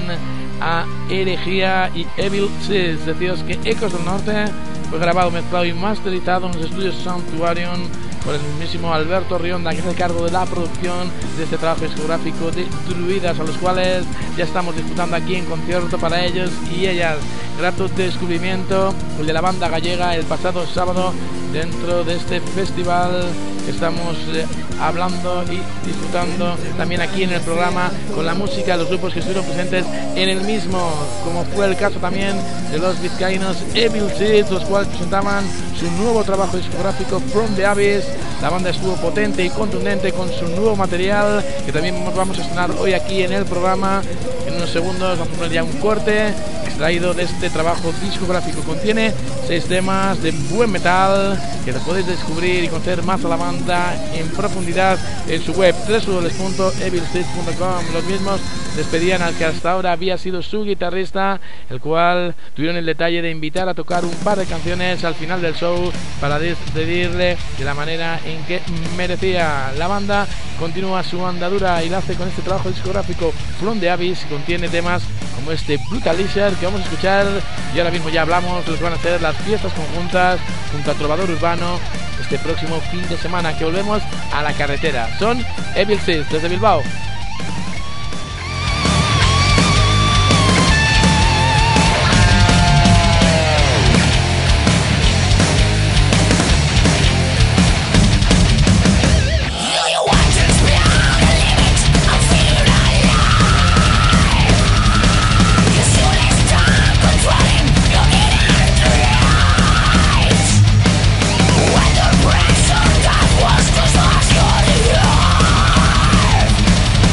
a Herejía y Evil Seeds. Deciros que Ecos del Norte fue grabado, mezclado y masterizado en los estudios Sanctuarium por el mismísimo Alberto Rionda, que es el cargo de la producción de este trabajo discográfico de Druidas, a los cuales ya estamos disfrutando aquí en concierto para ellos y ellas. Grato descubrimiento el de la banda gallega el pasado sábado dentro de este festival que estamos hablando y disfrutando también aquí en el programa con la música de los grupos que estuvieron presentes en el mismo, como fue el caso también de los vizcaínos Evil Seeds, los cuales presentaban su nuevo trabajo discográfico From the Abyss. La banda estuvo potente y contundente con su nuevo material, que también vamos a estrenar hoy aquí en el programa. En unos segundos vamos a poner ya un corte extraído de este trabajo discográfico. Contiene 6 temas de buen metal que lo podéis descubrir y conocer más a la banda en profundidad en su web www.evilseeds.com. Los mismos despedían al que hasta ahora había sido su guitarrista, el cual tuvieron el detalle de invitar a tocar un par de canciones al final del show para despedirle de la manera en que merecía. La banda continúa su andadura y la hace con este trabajo discográfico From the Abyss. Contiene temas como este Brutalizer que vamos a escuchar, y ahora mismo ya hablamos de lo que van a hacer las fiestas conjuntas junto a Trovador Urbano este próximo fin de semana, que volvemos a la carretera. Son Evil Seeds desde Bilbao. Pressure that was cause lost your life.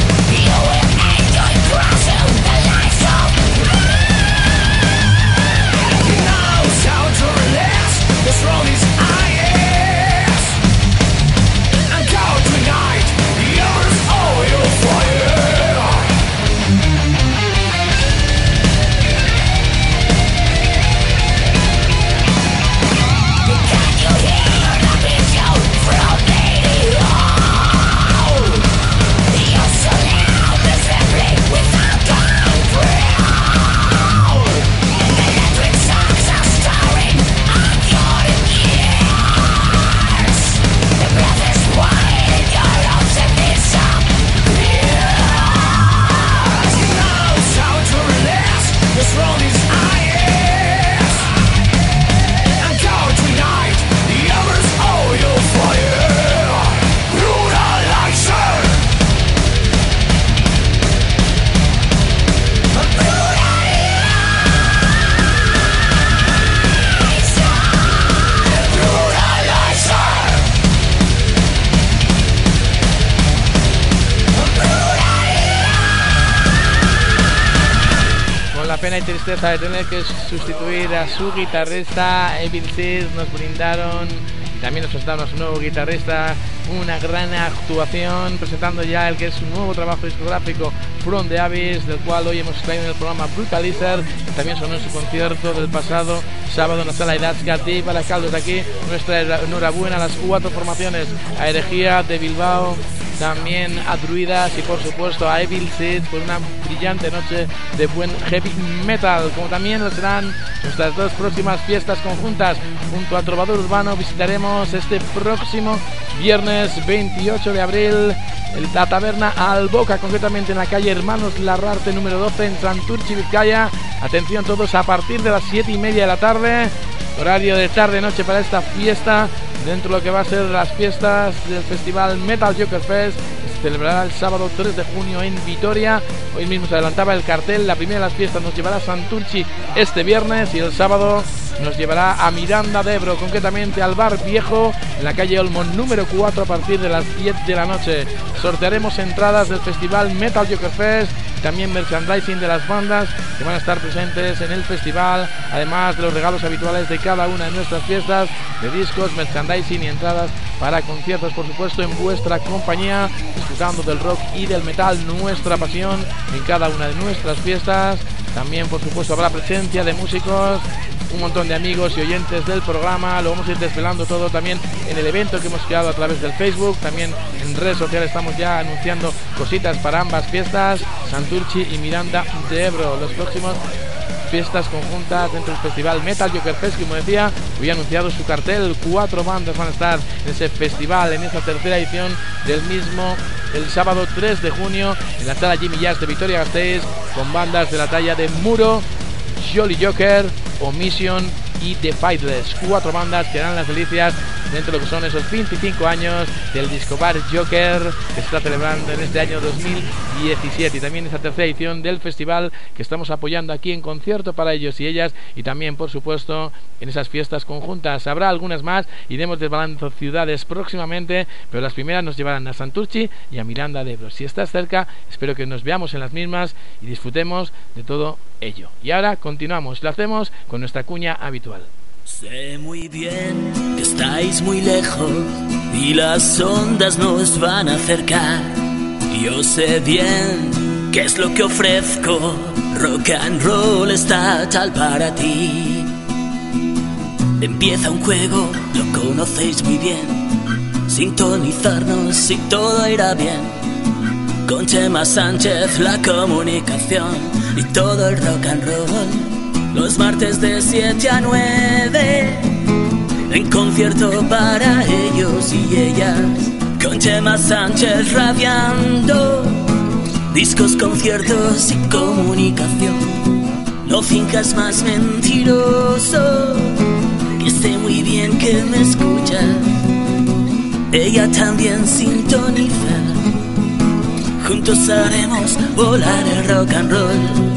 pena y tristeza de tener que sustituir a su guitarrista. Evil Seed nos brindaron y también nos presentaron a su nuevo guitarrista una gran actuación, presentando ya el que es su nuevo trabajo discográfico, From the Abyss, del cual hoy hemos traído en el programa Brutalizer, que también sonó en su concierto del pasado sábado en la sala Idazca. Y para Caldos de aquí, nuestra enhorabuena a las 4 formaciones: a Herejía de Bilbao, también a Druidas y por supuesto a Evil Seed, por una brillante noche de buen heavy metal. Como también lo serán nuestras 2 próximas fiestas conjuntas. Junto a Trovador Urbano visitaremos este próximo viernes 28 de abril la taberna Alboca, concretamente en la calle Hermanos Larrarte número 12 en Santurchi, Vizcaya. Atención todos, a partir de las 7:30 de la tarde, horario de tarde-noche para esta fiesta, dentro de lo que va a ser las fiestas del festival Metal Joker Fest. Se celebrará el sábado 3 de junio en Vitoria. Hoy mismo se adelantaba el cartel. La primera de las fiestas nos llevará a Santurchi este viernes y el sábado nos llevará a Miranda de Ebro, concretamente al Bar Viejo en la calle Olmo número 4 a partir de las 10 de la noche. Sortearemos entradas del festival Metal Joker Fest, también merchandising de las bandas que van a estar presentes en el festival, además de los regalos habituales de cada una de nuestras fiestas, de discos, merchandising y entradas para conciertos, por supuesto, en vuestra compañía, disfrutando del rock y del metal, nuestra pasión en cada una de nuestras fiestas. También, por supuesto, habrá presencia de músicos, un montón de amigos y oyentes del programa. Lo vamos a ir desvelando todo también en el evento que hemos creado a través del Facebook. También en redes sociales estamos ya anunciando cositas para ambas fiestas, Santurchi y Miranda de Ebro. Los próximos fiestas conjuntas dentro del festival Metal Joker Fest, como decía, hoy ha anunciado su cartel. 4 bandas van a estar en ese festival, en esta tercera edición del mismo, el sábado 3 de junio en la sala Jimmy Jazz de Vitoria-Gasteiz, con bandas de la talla de Muro, Jolly Joker, Omission y The Fightless. 4 bandas que dan las delicias dentro de lo que son esos 25 años del Disco Bar Joker que se está celebrando en este año 2017, y también esa tercera edición del festival que estamos apoyando aquí en concierto para ellos y ellas, y también por supuesto en esas fiestas conjuntas. Habrá algunas más, iremos desvelando ciudades próximamente, pero las primeras nos llevarán a Santurchi y a Miranda de Ebro. Si estás cerca, espero que nos veamos en las mismas y disfrutemos de todo ello. Y ahora continuamos, lo hacemos con nuestra cuña habitual. Sé muy bien que estáis muy lejos y las ondas nos van a acercar. Yo sé bien qué es lo que ofrezco, rock and roll está tal para ti. Empieza un juego, lo conocéis muy bien, sintonizarnos y todo irá bien. Con Chema Sánchez la comunicación y todo el rock and roll. Los martes de 7 a 9 en concierto para ellos y ellas. Con Chema Sánchez radiando discos, conciertos y comunicación. No finjas más, mentiroso, que sé muy bien que me escuchas. Ella también sintoniza. Juntos haremos volar el rock and roll.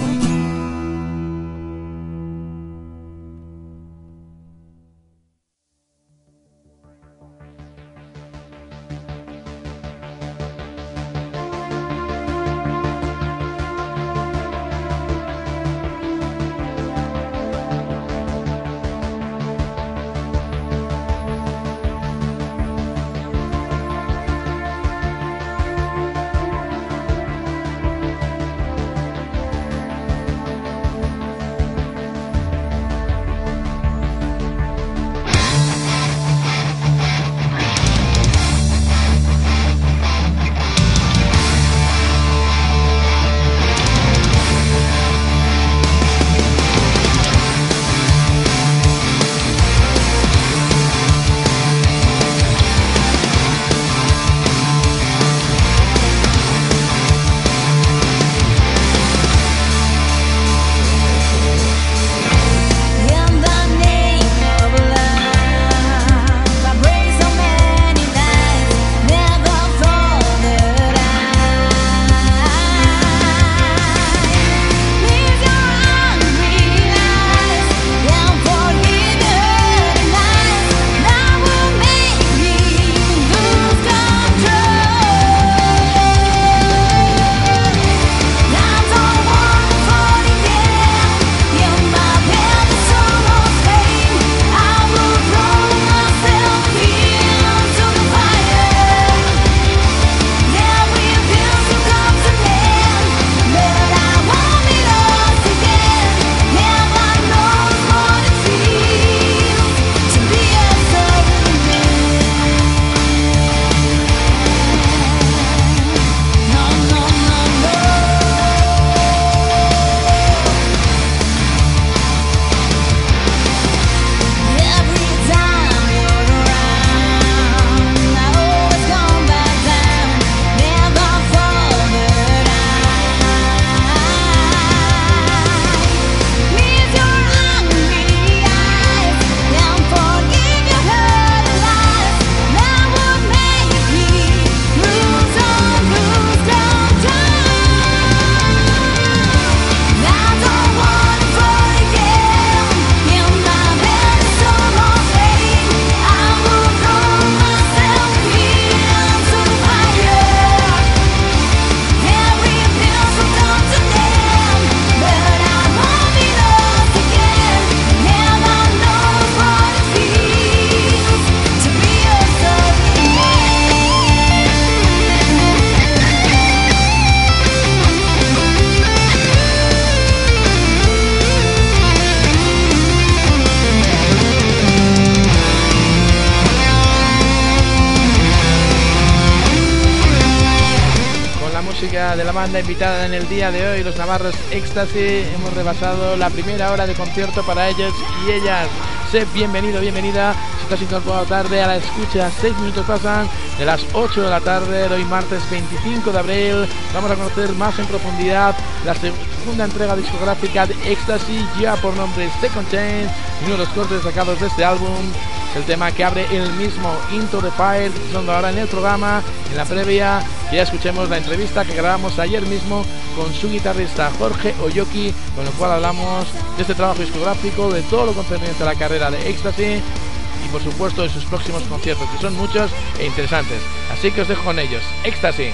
música de la banda invitada en el día de hoy, los navarros Éxtasis. Hemos rebasado la primera hora de concierto para ellos y ellas. Sé bienvenido, bienvenida. Si te has incorporado tarde a la escucha, 6 minutos pasan de las 8 de la tarde de hoy, martes 25 de abril. Vamos a conocer más en profundidad la segunda entrega discográfica de Éxtasis, ya por nombre Second Chain, y uno de los cortes sacados de este álbum. El tema que abre el mismo, Into the Fire, sonando ahora en el programa. En la previa, que ya escuchemos la entrevista que grabamos ayer mismo con su guitarrista Jorge Oyoki, con el cual hablamos de este trabajo discográfico, de todo lo concerniente a la carrera de Éxtasis y por supuesto de sus próximos conciertos, que son muchos e interesantes. Así que os dejo con ellos. Éxtasis.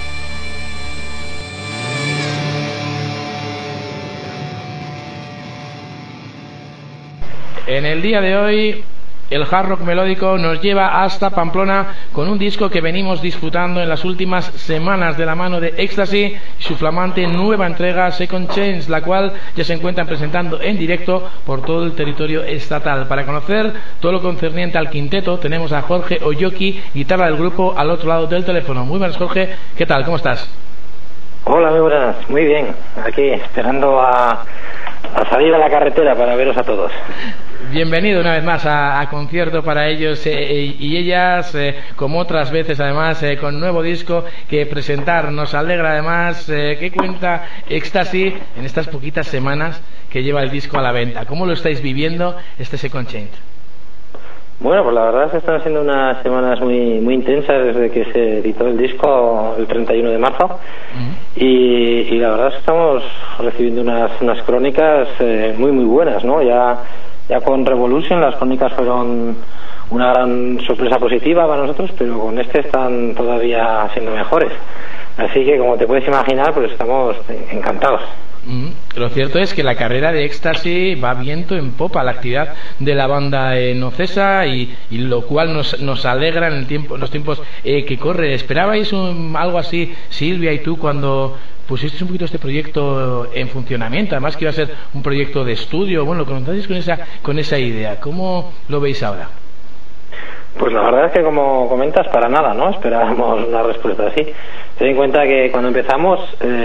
En el día de hoy, el hard rock melódico nos lleva hasta Pamplona con un disco que venimos disfrutando en las últimas semanas de la mano de Éxtasis y su flamante nueva entrega Second Chance, la cual ya se encuentran presentando en directo por todo el territorio estatal. Para conocer todo lo concerniente al quinteto tenemos a Jorge Oyoki, guitarra del grupo, al otro lado del teléfono. Muy buenas, Jorge, ¿qué tal? ¿Cómo estás? Hola, muy buenas, muy bien, aquí esperando a salir a la carretera para veros a todos. Bienvenido una vez más a concierto para ellos y ellas, como otras veces además, con nuevo disco que presentar. Nos alegra además que cuenta Éxtasis en estas poquitas semanas que lleva el disco a la venta. ¿Cómo lo estáis viviendo este Second Change? Bueno, pues la verdad es que están siendo unas semanas muy intensas desde que se editó el disco el 31 de marzo. Y la verdad es que estamos recibiendo unas crónicas muy buenas, ¿no? Ya con Revolution las crónicas fueron una gran sorpresa positiva para nosotros, pero con este están todavía siendo mejores. Así que, como te puedes imaginar, pues estamos encantados. Lo cierto es que la carrera de Éxtasis va viento en popa. La actividad de la banda no cesa y lo cual nos alegra en los tiempos que corre. ¿Esperabais algo así, Silvia y tú, cuando pusisteis un poquito este proyecto en funcionamiento? Además que iba a ser un proyecto de estudio. Bueno, contáis con esa idea. ¿Cómo lo veis ahora? Pues la verdad es que, como comentas, para nada, ¿no? Esperábamos una respuesta así. Ten en cuenta que cuando empezamos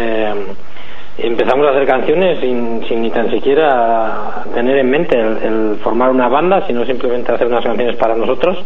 a hacer canciones sin ni tan siquiera tener en mente el formar una banda, sino simplemente hacer unas canciones para nosotros.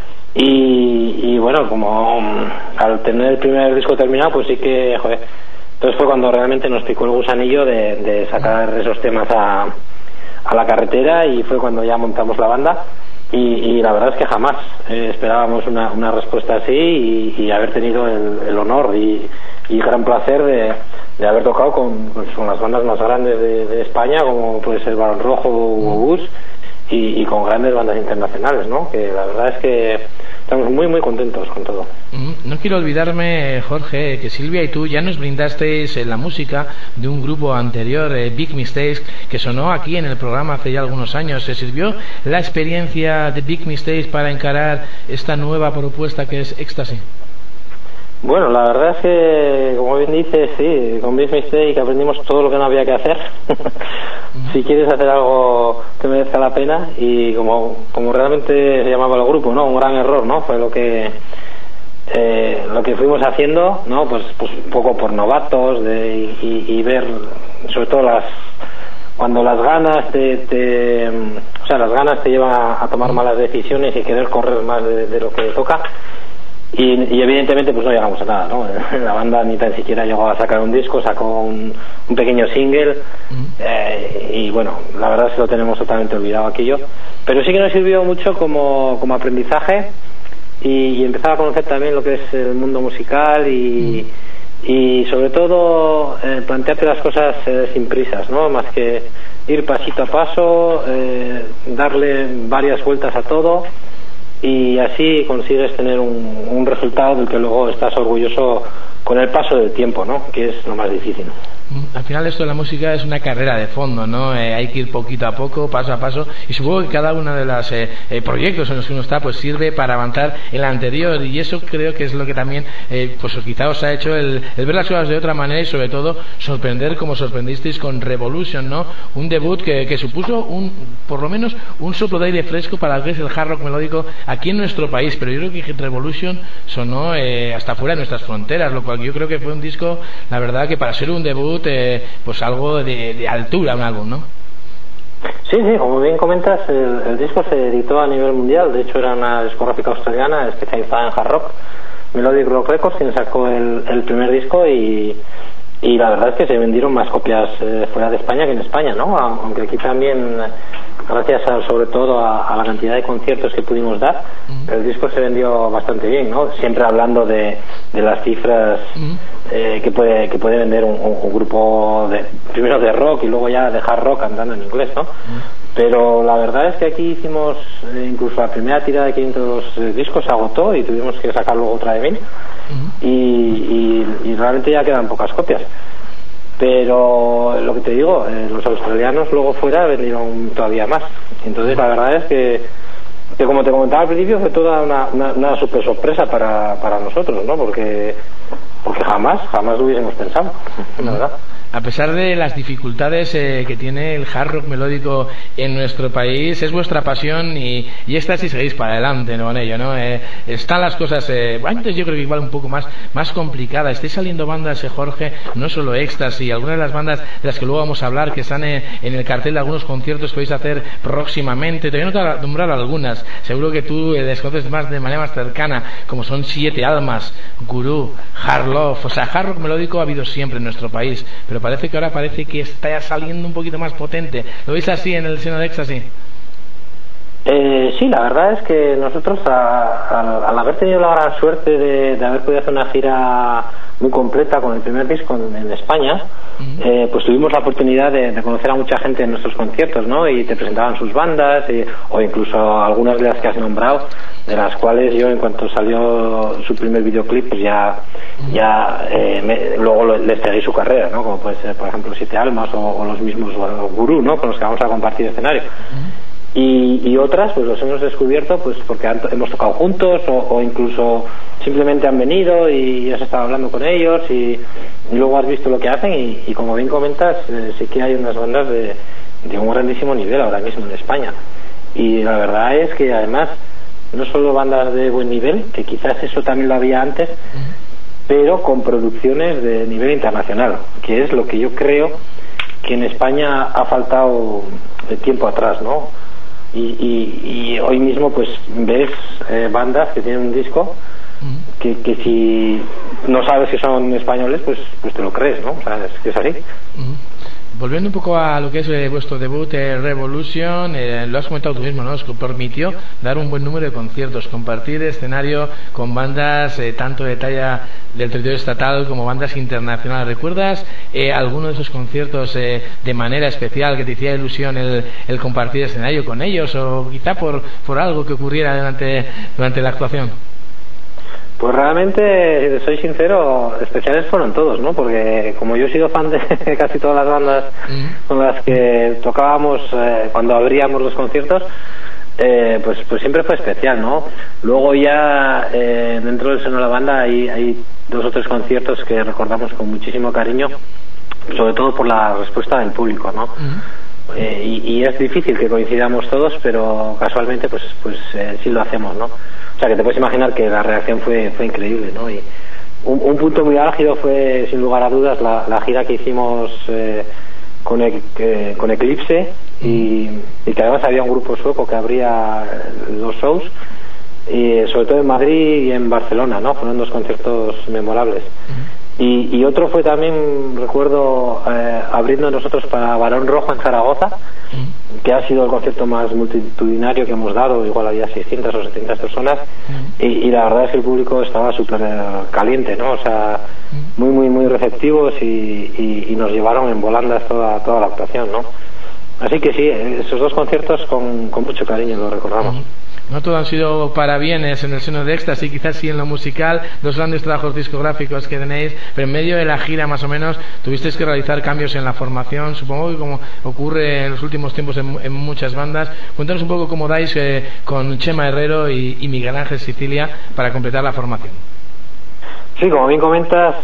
Y bueno, como al tener el primer disco terminado, pues sí que, joder, entonces fue cuando realmente nos picó el gusanillo de sacar esos temas a la carretera, y fue cuando ya montamos la banda. Y la verdad es que jamás esperábamos una respuesta así, y haber tenido el honor y gran placer de haber tocado con las bandas más grandes de España, como puede ser Barón Rojo o Bus, y con grandes bandas internacionales, ¿no? Que la verdad es que estamos muy contentos con todo. No quiero olvidarme, Jorge, que Silvia y tú ya nos brindasteis la música de un grupo anterior, Big Mistakes, que sonó aquí en el programa hace ya algunos años. ¿Se sirvió la experiencia de Big Mistakes para encarar esta nueva propuesta que es Éxtasis? Bueno, la verdad es que, como bien dices, sí, con Big Mistake aprendimos todo lo que no había que hacer. Si quieres hacer algo que merezca la pena, y como realmente se llamaba el grupo, ¿no? Un gran error, ¿no? Fue lo que fuimos haciendo, ¿no? Pues un poco por novatos, y ver, sobre todo cuando las ganas las ganas te llevan a tomar malas decisiones y querer correr más de lo que toca. Y evidentemente pues no llegamos a nada, ¿no? La banda ni tan siquiera llegó a sacar un disco, sacó un pequeño single, y bueno, la verdad es que lo tenemos totalmente olvidado aquello, pero sí que nos sirvió mucho como aprendizaje, y empezar a conocer también lo que es el mundo musical, y sobre todo plantearte las cosas sin prisas, ¿no? Más que ir pasito a paso, darle varias vueltas a todo, y así consigues tener un resultado del que luego estás orgulloso con el paso del tiempo, ¿no? Que es lo más difícil. Al final esto de la música es una carrera de fondo, ¿no? Hay que ir poquito a poco, paso a paso, y supongo que cada uno de los proyectos en los que uno está pues sirve para avanzar en el anterior, y eso creo que es lo que también pues quizá os ha hecho el ver las cosas de otra manera, y sobre todo sorprender como sorprendisteis con Revolution, ¿no? Un debut que supuso por lo menos un soplo de aire fresco para lo que es el hard rock melódico aquí en nuestro país, pero yo creo que Revolution sonó hasta fuera de nuestras fronteras, lo cual porque yo creo que fue un disco, la verdad, que para ser un debut, pues algo de altura, un álbum, ¿no? Sí, como bien comentas, el disco se editó a nivel mundial. De hecho, era una discográfica australiana especializada en hard rock, Melodic Rock Records, quien sacó el primer disco, y la verdad es que se vendieron más copias fuera de España que en España, ¿no? Aunque aquí también, gracias sobre todo a la cantidad de conciertos que pudimos dar, el disco se vendió bastante bien, ¿no? Siempre hablando de las cifras que puede vender un grupo primero de rock y luego ya de hard rock cantando en inglés, ¿no? Pero la verdad es que aquí hicimos incluso la primera tirada de 500 discos, se agotó y tuvimos que sacar luego otra de 1000 y realmente ya quedan pocas copias. Pero lo que te digo, los australianos luego fuera vendieron todavía más. Entonces la verdad es que como te comentaba al principio, fue toda una super sorpresa para nosotros, ¿no? Porque jamás lo hubiésemos pensado, la verdad. A pesar de las dificultades que tiene el hard rock melódico en nuestro país, es vuestra pasión y esta sí seguís para adelante, ¿no? Con ello, ¿no? Están las cosas, antes yo creo que igual un poco más complicadas. Estáis saliendo bandas, Jorge, no solo Éxtasis, algunas de las bandas de las que luego vamos a hablar, que están en el cartel de algunos conciertos que vais a hacer próximamente. Todavía no te voy a nombrar algunas, seguro que tú les conoces más de manera más cercana, como son Siete Almas, Gurú, Hard Love. O sea, hard rock melódico ha habido siempre en nuestro país, pero parece que ahora está saliendo un poquito más potente. ¿Lo veis así en el seno de Éxtasis? Sí, la verdad es que nosotros al haber tenido la gran suerte de haber podido hacer una gira muy completa con el primer disco en España, pues tuvimos la oportunidad de conocer a mucha gente en nuestros conciertos, ¿no? Y te presentaban sus bandas o incluso algunas de las que has nombrado, de las cuales yo, en cuanto salió su primer videoclip, pues luego les seguí su carrera, ¿no? Como puede ser, por ejemplo, Siete Almas o los mismos Gurú, ¿no? Con los que vamos a compartir escenario. Y otras pues los hemos descubierto pues porque hemos tocado juntos o incluso simplemente han venido y has estado hablando con ellos y luego has visto lo que hacen y como bien comentas, sí que hay unas bandas de un grandísimo nivel ahora mismo en España, y la verdad es que además no solo bandas de buen nivel, que quizás eso también lo había antes, pero con producciones de nivel internacional, que es lo que yo creo que en España ha faltado de tiempo atrás, ¿no? Y hoy mismo pues ves bandas que tienen un disco que si no sabes que son españoles pues te lo crees, ¿no? O sea, es que es así. Volviendo un poco a lo que es vuestro debut, Revolution, lo has comentado tú mismo, ¿no? Os permitió dar un buen número de conciertos, compartir escenario con bandas tanto de talla del territorio estatal como bandas internacionales. ¿Recuerdas alguno de esos conciertos de manera especial que te hacía ilusión el compartir escenario con ellos, o quizá por algo que ocurriera durante la actuación? Pues realmente, si soy sincero, especiales fueron todos, ¿no? Porque como yo he sido fan de casi todas las bandas con las que tocábamos cuando abríamos los conciertos, pues siempre fue especial, ¿no? Luego ya dentro del seno de la banda hay 2 o 3 conciertos que recordamos con muchísimo cariño, sobre todo por la respuesta del público, ¿no? Y es difícil que coincidamos todos, pero casualmente pues sí lo hacemos, ¿no? O sea, que te puedes imaginar que la reacción fue increíble, ¿no? Y un punto muy álgido fue, sin lugar a dudas, la gira que hicimos con Eclipse, y que además había un grupo sueco que abría los shows, y sobre todo en Madrid y en Barcelona, ¿no? Fueron 2 conciertos memorables. Y otro fue también, recuerdo, abriendo nosotros para Barón Rojo en Zaragoza, que ha sido el concierto más multitudinario que hemos dado, igual había 600 o 700 personas, y la verdad es que el público estaba súper caliente, ¿no? O sea, muy receptivos y nos llevaron en volandas toda la actuación, ¿no? Así que sí, esos 2 conciertos con mucho cariño los recordamos. No todo han sido parabienes en el seno de Éxtasis, quizás sí en lo musical, 2 grandes trabajos discográficos que tenéis, pero en medio de la gira más o menos tuvisteis que realizar cambios en la formación, supongo que como ocurre en los últimos tiempos en muchas bandas. Cuéntanos un poco cómo dais con Chema Herrero y Miguel Ángel Sicilia para completar la formación. Sí, como bien comentas,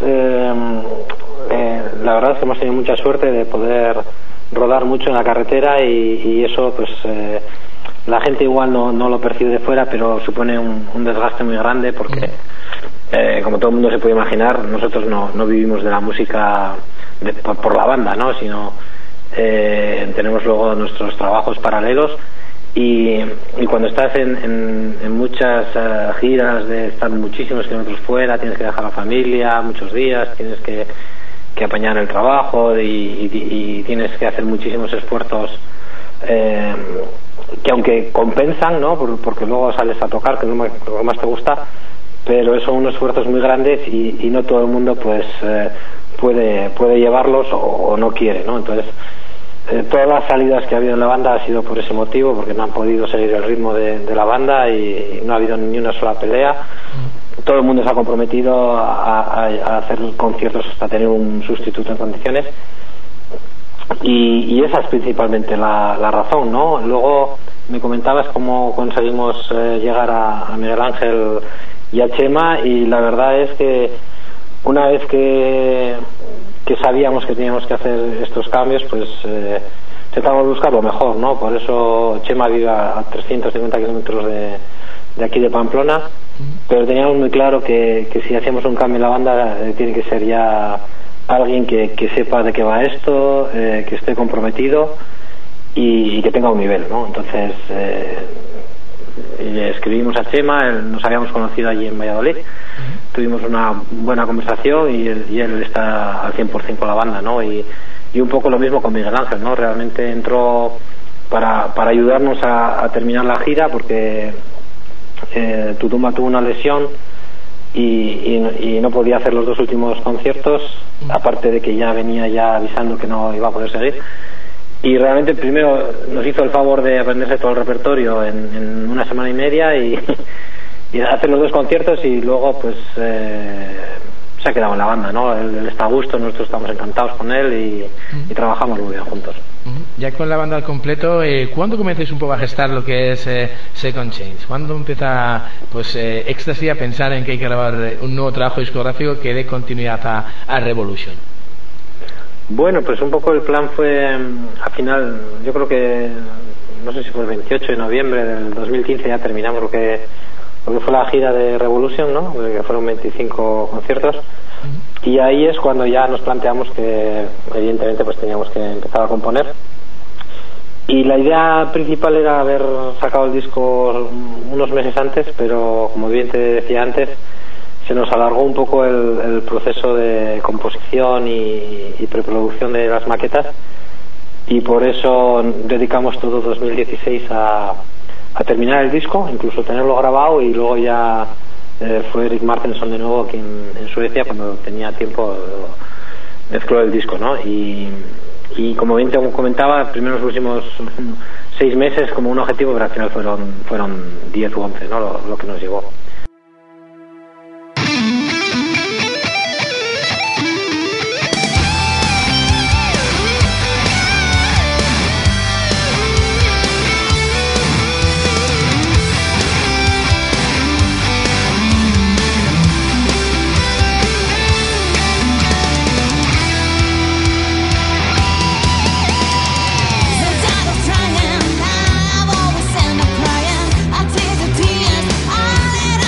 la verdad es que hemos tenido mucha suerte de poder rodar mucho en la carretera y eso pues la gente igual no lo percibe de fuera, pero supone un desgaste muy grande porque como todo el mundo se puede imaginar, nosotros no vivimos de la música por la banda, ¿no? Sino tenemos luego nuestros trabajos paralelos y cuando estás en muchas giras de estar muchísimos kilómetros fuera, tienes que dejar a la familia muchos días, tienes que apañar el trabajo y tienes que hacer muchísimos esfuerzos que aunque compensan, ¿no? Porque luego sales a tocar, que es lo que más te gusta, pero son unos esfuerzos muy grandes y no todo el mundo pues puede llevarlos o no quiere, ¿no? Entonces todas las salidas que ha habido en la banda ha sido por ese motivo, porque no han podido seguir el ritmo de la banda y no ha habido ni una sola pelea. Todo el mundo se ha comprometido a hacer conciertos hasta tener un sustituto en condiciones y esa es principalmente la razón, ¿no? Luego me comentabas cómo conseguimos llegar a Miguel Ángel y a Chema, y la verdad es que una vez que sabíamos que teníamos que hacer estos cambios, pues intentamos buscar lo mejor, ¿no? Por eso Chema vive a 350 kilómetros de aquí de Pamplona, pero teníamos muy claro que si hacíamos un cambio en la banda tiene que ser ya alguien que sepa de qué va esto, que esté comprometido y que tenga un nivel, ¿no? Entonces le escribimos a Chema, nos habíamos conocido allí en Valladolid, tuvimos una buena conversación y él está al 100% con la banda, ¿no? Y un poco lo mismo con Miguel Ángel, ¿no? Realmente entró para ayudarnos a terminar la gira, porque Tutuma tuvo una lesión y no podía hacer los 2 últimos conciertos, aparte de que ya venía ya avisando que no iba a poder seguir. Y realmente primero nos hizo el favor de aprenderse todo el repertorio en una semana y media y hacer los 2 conciertos, y luego pues se ha quedado en la banda, ¿no? Él está a gusto, nosotros estamos encantados con él y trabajamos muy bien juntos. Ya con la banda al completo, ¿cuándo comienzas un poco a gestar lo que es Second Change? ¿Cuándo empieza pues Ecstasy a pensar en que hay que grabar un nuevo trabajo discográfico que dé continuidad a Revolution? Bueno, pues un poco el plan fue al final, yo creo que no sé si fue el 28 de noviembre del 2015 ya terminamos lo que fue la gira de Revolution, ¿no? Que fueron 25 conciertos, y ahí es cuando ya nos planteamos que evidentemente pues teníamos que empezar a componer, y la idea principal era haber sacado el disco unos meses antes, pero como bien te decía antes, se nos alargó un poco el proceso de composición y preproducción de las maquetas, y por eso dedicamos todo 2016 a terminar el disco, incluso tenerlo grabado, y luego ya fue Eric Martenson de nuevo aquí en Suecia, cuando tenía tiempo mezcló el disco, ¿no? Y como bien te comentaba, primero los últimos 6 meses como un objetivo, pero al final fueron 10 u 11, ¿no? Lo que nos llegó. Trying, I've always ended up crying. I tears of tears, all that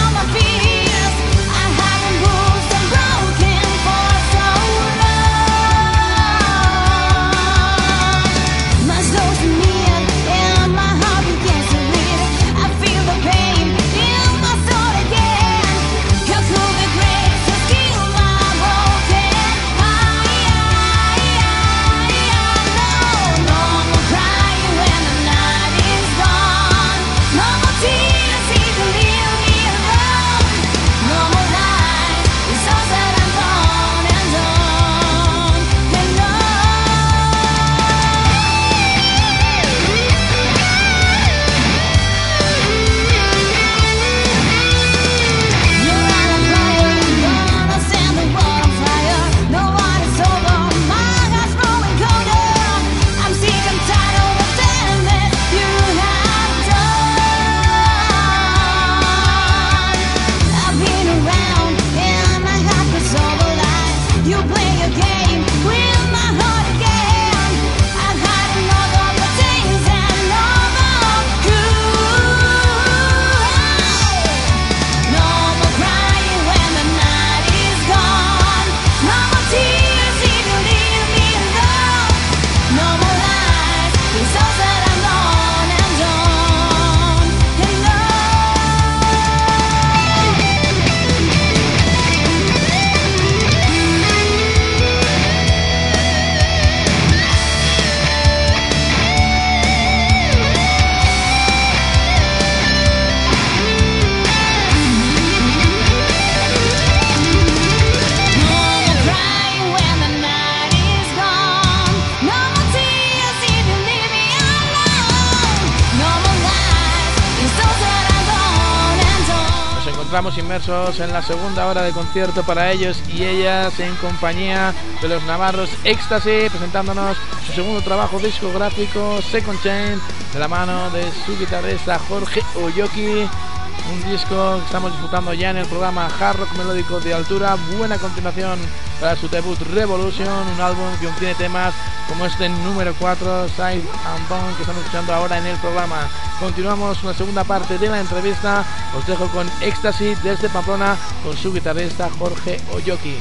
encontramos inmersos en la segunda hora de concierto para ellos y ellas en compañía de los navarros Ecstasy, presentándonos su segundo trabajo discográfico, Second Chain, de la mano de su guitarrista Jorge Oyoki. Un disco que estamos disfrutando ya en el programa Hard Rock Melódico de Altura. Buena continuación para su debut Revolution, un álbum que contiene temas como este número 4, Side and Bone, que estamos escuchando ahora en el programa. Continuamos con la segunda parte de la entrevista. Os dejo con Ecstasy desde Pamplona con su guitarrista Jorge Oyoki.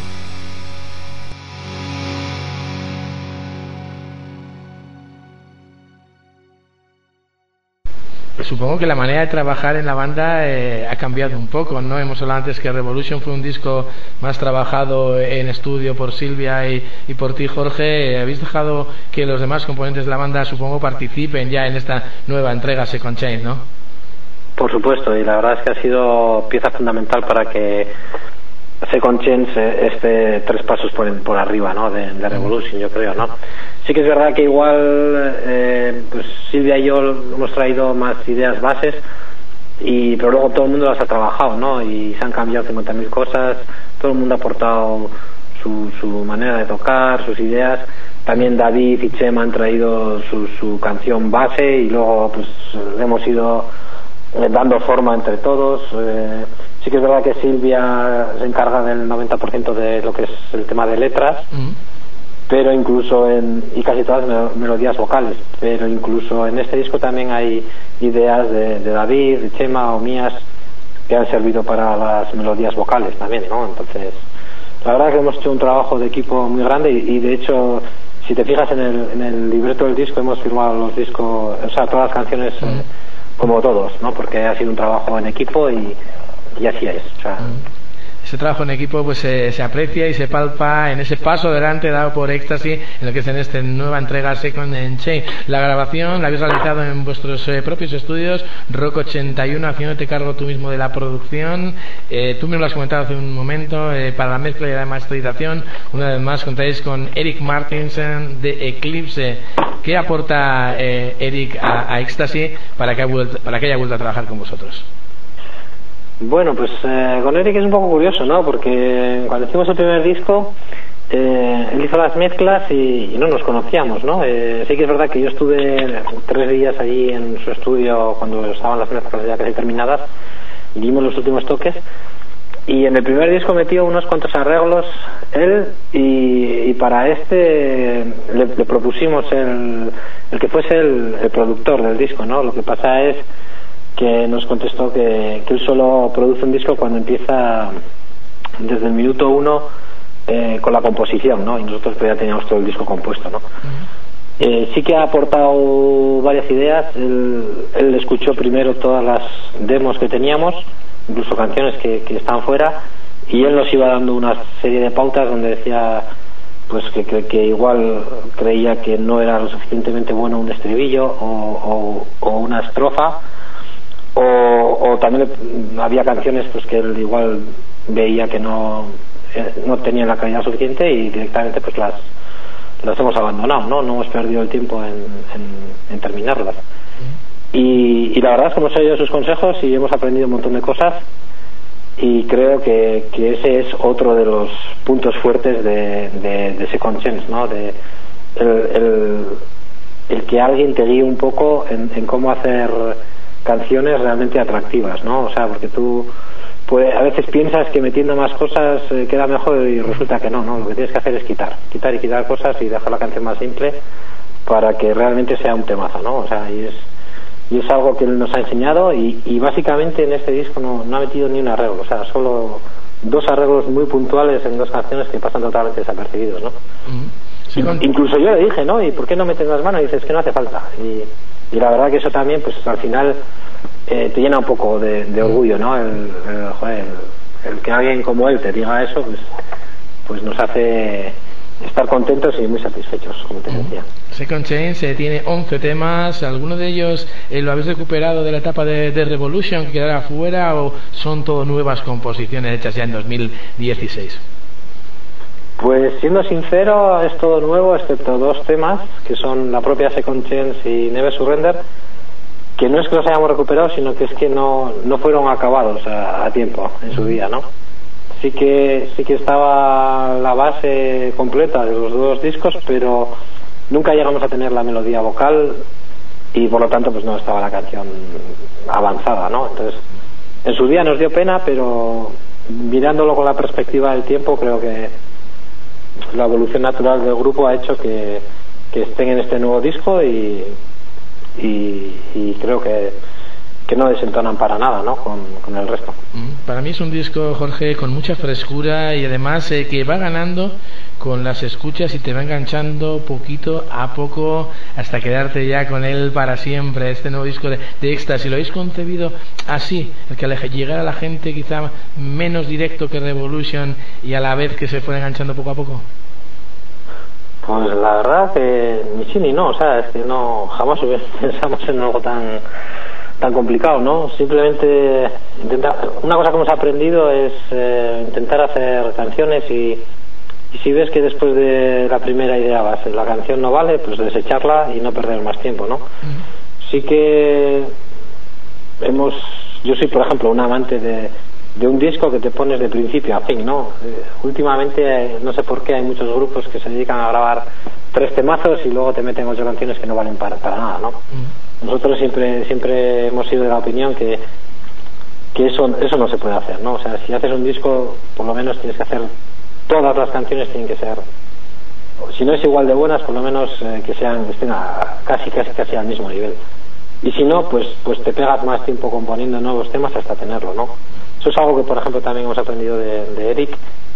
Supongo que la manera de trabajar en la banda ha cambiado un poco, ¿no? Hemos hablado antes que Revolution fue un disco más trabajado en estudio por Silvia y por ti, Jorge. ¿Habéis dejado que los demás componentes de la banda, supongo, participen ya en esta nueva entrega Second Chain, no? Por supuesto, y la verdad es que ha sido pieza fundamental para que Second Chain esté 3 pasos por arriba, ¿no? de Revolution, yo creo, ¿no? Sí que es verdad que igual pues Silvia y yo hemos traído más ideas bases, pero luego todo el mundo las ha trabajado, ¿no? Y se han cambiado 50.000 cosas, todo el mundo ha aportado su manera de tocar, sus ideas. También David y Chema han traído su canción base y luego pues le hemos ido dando forma entre todos. Sí que es verdad que Silvia se encarga del 90% de lo que es el tema de letras, pero incluso y casi todas melodías vocales, pero incluso en este disco también hay ideas de David, de Chema o mías que han servido para las melodías vocales también, ¿no? Entonces, la verdad es que hemos hecho un trabajo de equipo muy grande y de hecho, si te fijas en el libreto del disco, hemos firmado los discos, o sea, todas las canciones como todos, ¿no? Porque ha sido un trabajo en equipo y así es, o sea, ese trabajo en equipo pues se aprecia y se palpa en ese paso adelante dado por Ecstasy en lo que es en esta nueva entrega Second Chain. La grabación la habéis realizado en vuestros propios estudios, Rock 81, haciéndote cargo tú mismo de la producción. Tú mismo lo has comentado hace un momento, para la mezcla y la masterización una vez más contáis con Eric Martinsen de Eclipse. ¿Qué aporta Eric a Ecstasy para que haya vuelto a trabajar con vosotros? Bueno, pues con Eric es un poco curioso, ¿no? Porque cuando hicimos el primer disco, él hizo las mezclas y no nos conocíamos, ¿no? Sí que es verdad que yo estuve 3 días allí en su estudio cuando estaban las mezclas ya casi terminadas y dimos los últimos toques. Y en el primer disco metió unos cuantos arreglos él y para le propusimos el que fuese el productor del disco, ¿no? Lo que pasa es que nos contestó que él solo produce un disco cuando empieza desde el minuto 1 con la composición, ¿no? Y nosotros pues ya teníamos todo el disco compuesto, ¿no? Sí que ha aportado varias ideas. Él escuchó primero todas las demos que teníamos, incluso canciones que estaban fuera, y él nos iba dando una serie de pautas donde decía pues que igual creía que no era lo suficientemente bueno un estribillo o una estrofa, o también había canciones pues que él igual veía que no tenían la calidad suficiente y directamente pues las hemos abandonado, no hemos perdido el tiempo en terminarlas. Y la verdad es que hemos seguido sus consejos y hemos aprendido un montón de cosas y creo que ese es otro de los puntos fuertes de Second Chance, ¿no? El que alguien te guíe un poco en cómo hacer canciones realmente atractivas, ¿no? O sea, porque tú a veces piensas que metiendo más cosas queda mejor y resulta que no, lo que tienes que hacer es quitar cosas y dejar la canción más simple para que realmente sea un temazo, ¿no? O sea, y es algo que él nos ha enseñado y básicamente en este disco no ha metido ni un arreglo, o sea, solo 2 arreglos muy puntuales en 2 canciones que pasan totalmente desapercibidos, ¿no? Sí, incluso yo le dije, ¿no? ¿Y por qué no metes las manos? Y dices que no hace falta. Y la verdad que eso también, pues al final te llena un poco de orgullo, ¿no? El que alguien como él te diga eso, pues nos hace estar contentos y muy satisfechos, como te decía. Second Chain tiene 11 temas. ¿Alguno de ellos lo habéis recuperado de la etapa de Revolution que quedará fuera o son todo nuevas composiciones hechas ya en 2016? Pues siendo sincero, es todo nuevo excepto 2 temas que son la propia Second Chance y Never Surrender, que no es que los hayamos recuperado, sino que es que no fueron acabados a tiempo en su día, ¿no? Sí que estaba la base completa de los 2 discos, pero nunca llegamos a tener la melodía vocal y por lo tanto pues no estaba la canción avanzada, ¿no? Entonces, en su día nos dio pena, pero mirándolo con la perspectiva del tiempo, creo que la evolución natural del grupo ha hecho que estén en este nuevo disco y creo que no desentonan para nada, ¿no? con el resto. Para mí es un disco, Jorge, con mucha frescura y además que va ganando con las escuchas y te va enganchando poquito a poco hasta quedarte ya con él para siempre. Este nuevo disco de Éxtasis, ¿lo habéis concebido así? El que llegar a la gente quizá menos directo que Revolution y a la vez que se fue enganchando poco a poco. Pues la verdad que ni sí ni no, o sea, es que no, jamás pensamos en algo tan complicado, ¿no? Simplemente una cosa que hemos aprendido es intentar hacer canciones y si ves que después de la primera idea base la canción no vale, pues desecharla y no perder más tiempo, ¿no? Sí que yo soy, por ejemplo, un amante de un disco que te pones de principio a fin, ¿no? Últimamente, no sé por qué, hay muchos grupos que se dedican a grabar 3 temazos y luego te meten 8 canciones que no valen para nada, ¿no? Nosotros siempre hemos sido de la opinión que eso no se puede hacer, ¿no? O sea, si haces un disco, por lo menos tienes que hacer, todas las canciones tienen que ser, si no es igual de buenas, por lo menos que estén casi al mismo nivel. Y si no, pues te pegas más tiempo componiendo nuevos temas hasta tenerlo, ¿no? Eso es algo que, por ejemplo, también hemos aprendido de Eric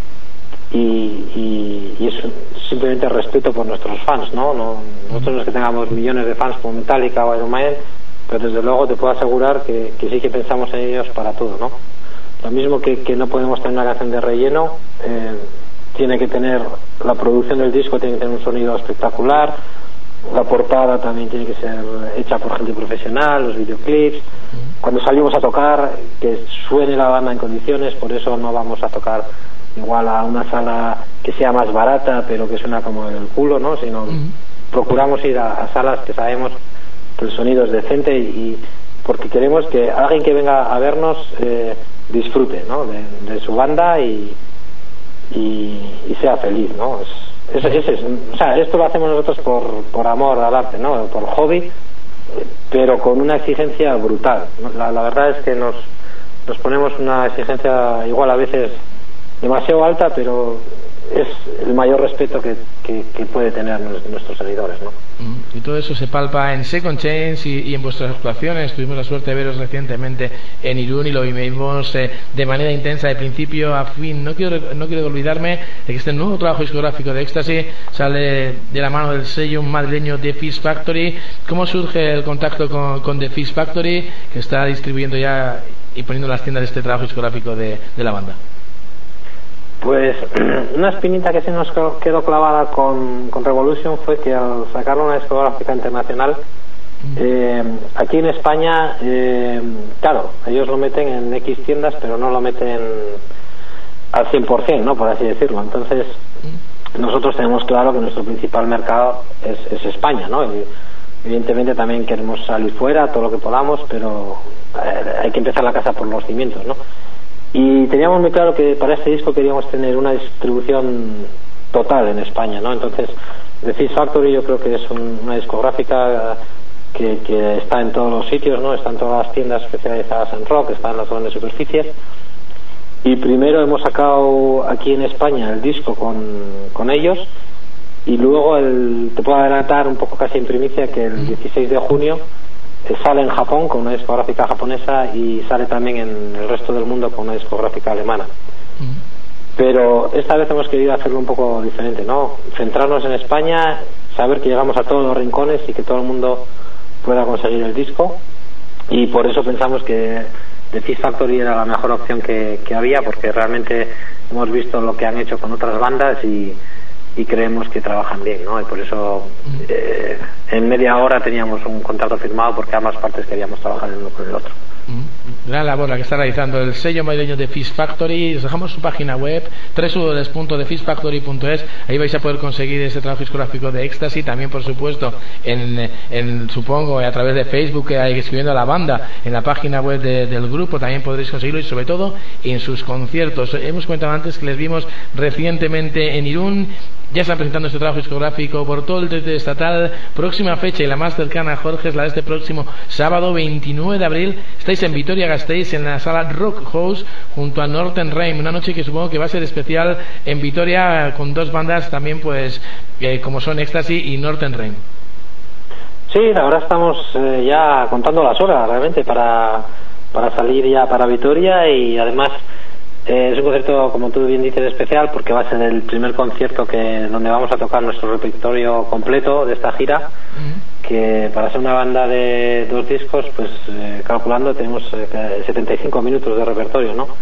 y es simplemente respeto por nuestros fans, ¿no? Nosotros no es que tengamos millones de fans como Metallica o Iron Maiden, pero desde luego te puedo asegurar que sí que pensamos en ellos para todo, ¿no? Lo mismo que no podemos tener una canción de relleno, tiene que tener, la producción del disco tiene que tener un sonido espectacular, la portada también tiene que ser hecha por gente profesional, los videoclips, cuando salimos a tocar que suene la banda en condiciones, por eso no vamos a tocar igual a una sala que sea más barata pero que suena como el culo, ¿no? Sino procuramos ir a salas que sabemos que el sonido es decente y porque queremos que alguien que venga a vernos disfrute, ¿no? de su banda y sea feliz, ¿no? O sea, esto lo hacemos nosotros por amor al arte, ¿no? Por hobby, pero con una exigencia brutal. La verdad es que nos ponemos una exigencia igual a veces demasiado alta, pero es el mayor respeto que puede tener nuestros seguidores, ¿no? Y todo eso se palpa en Second Chance y en vuestras actuaciones. Tuvimos la suerte de veros recientemente en Irún y lo vivimos de manera intensa de principio a fin. No quiero olvidarme de que este nuevo trabajo discográfico de Éxtasis sale de la mano del sello madrileño The Fish Factory. ¿Cómo surge el contacto con The Fish Factory, que está distribuyendo ya y poniendo en las tiendas este trabajo discográfico de la banda? Pues una espinita que se nos quedó clavada con Revolution fue que al sacarlo una discográfica internacional, aquí en España, claro, ellos lo meten en X tiendas, pero no lo meten al 100%, ¿no? Por así decirlo. Entonces, nosotros tenemos claro que nuestro principal mercado es España, ¿no? Y evidentemente también queremos salir fuera todo lo que podamos, pero hay que empezar la casa por los cimientos, ¿no? Y teníamos muy claro que para este disco queríamos tener una distribución total en España, ¿no? Entonces, The Fish Factory yo creo que es una discográfica que está en todos los sitios, ¿no? Está en todas las tiendas especializadas en rock, está en las grandes superficies. Y primero hemos sacado aquí en España el disco con ellos y luego te puedo adelantar un poco casi en primicia que el 16 de junio sale en Japón con una discográfica japonesa y sale también en el resto del mundo con una discográfica alemana. Pero esta vez hemos querido hacerlo un poco diferente, ¿no? Centrarnos en España, saber que llegamos a todos los rincones y que todo el mundo pueda conseguir el disco, y por eso pensamos que The Fish Factory era la mejor opción que había, porque realmente hemos visto lo que han hecho con otras bandas y y creemos que trabajan bien, ¿no? Y por eso en media hora teníamos un contrato firmado porque ambas partes queríamos trabajar el uno con el otro. Gran labor la que está realizando el sello madrileño de Fish Factory. Os dejamos su página web www.thefishfactory.es. Ahí vais a poder conseguir ese trabajo discográfico de Éxtasis. También, por supuesto, supongo a través de Facebook, escribiendo a la banda en la página web del grupo, también podréis conseguirlo, y sobre todo en sus conciertos. Hemos comentado antes que les vimos recientemente en Irún. Ya están presentando este trabajo discográfico por todo el territorio estatal. Próxima fecha y la más cercana, Jorge, es la de este próximo sábado 29 de abril. Estáis en Vitoria-Gasteiz, en la sala Rock House, junto a Northern Rain. Una noche que supongo que va a ser especial en Vitoria, con dos bandas también, pues como son Éxtasis y Northern Rain. Sí, la verdad estamos ya contando las horas realmente para salir ya para Vitoria, y además es un concierto, como tú bien dices, especial porque va a ser el primer concierto donde vamos a tocar nuestro repertorio completo de esta gira, que para ser una banda de 2 discos, pues calculando tenemos 75 minutos de repertorio, ¿no?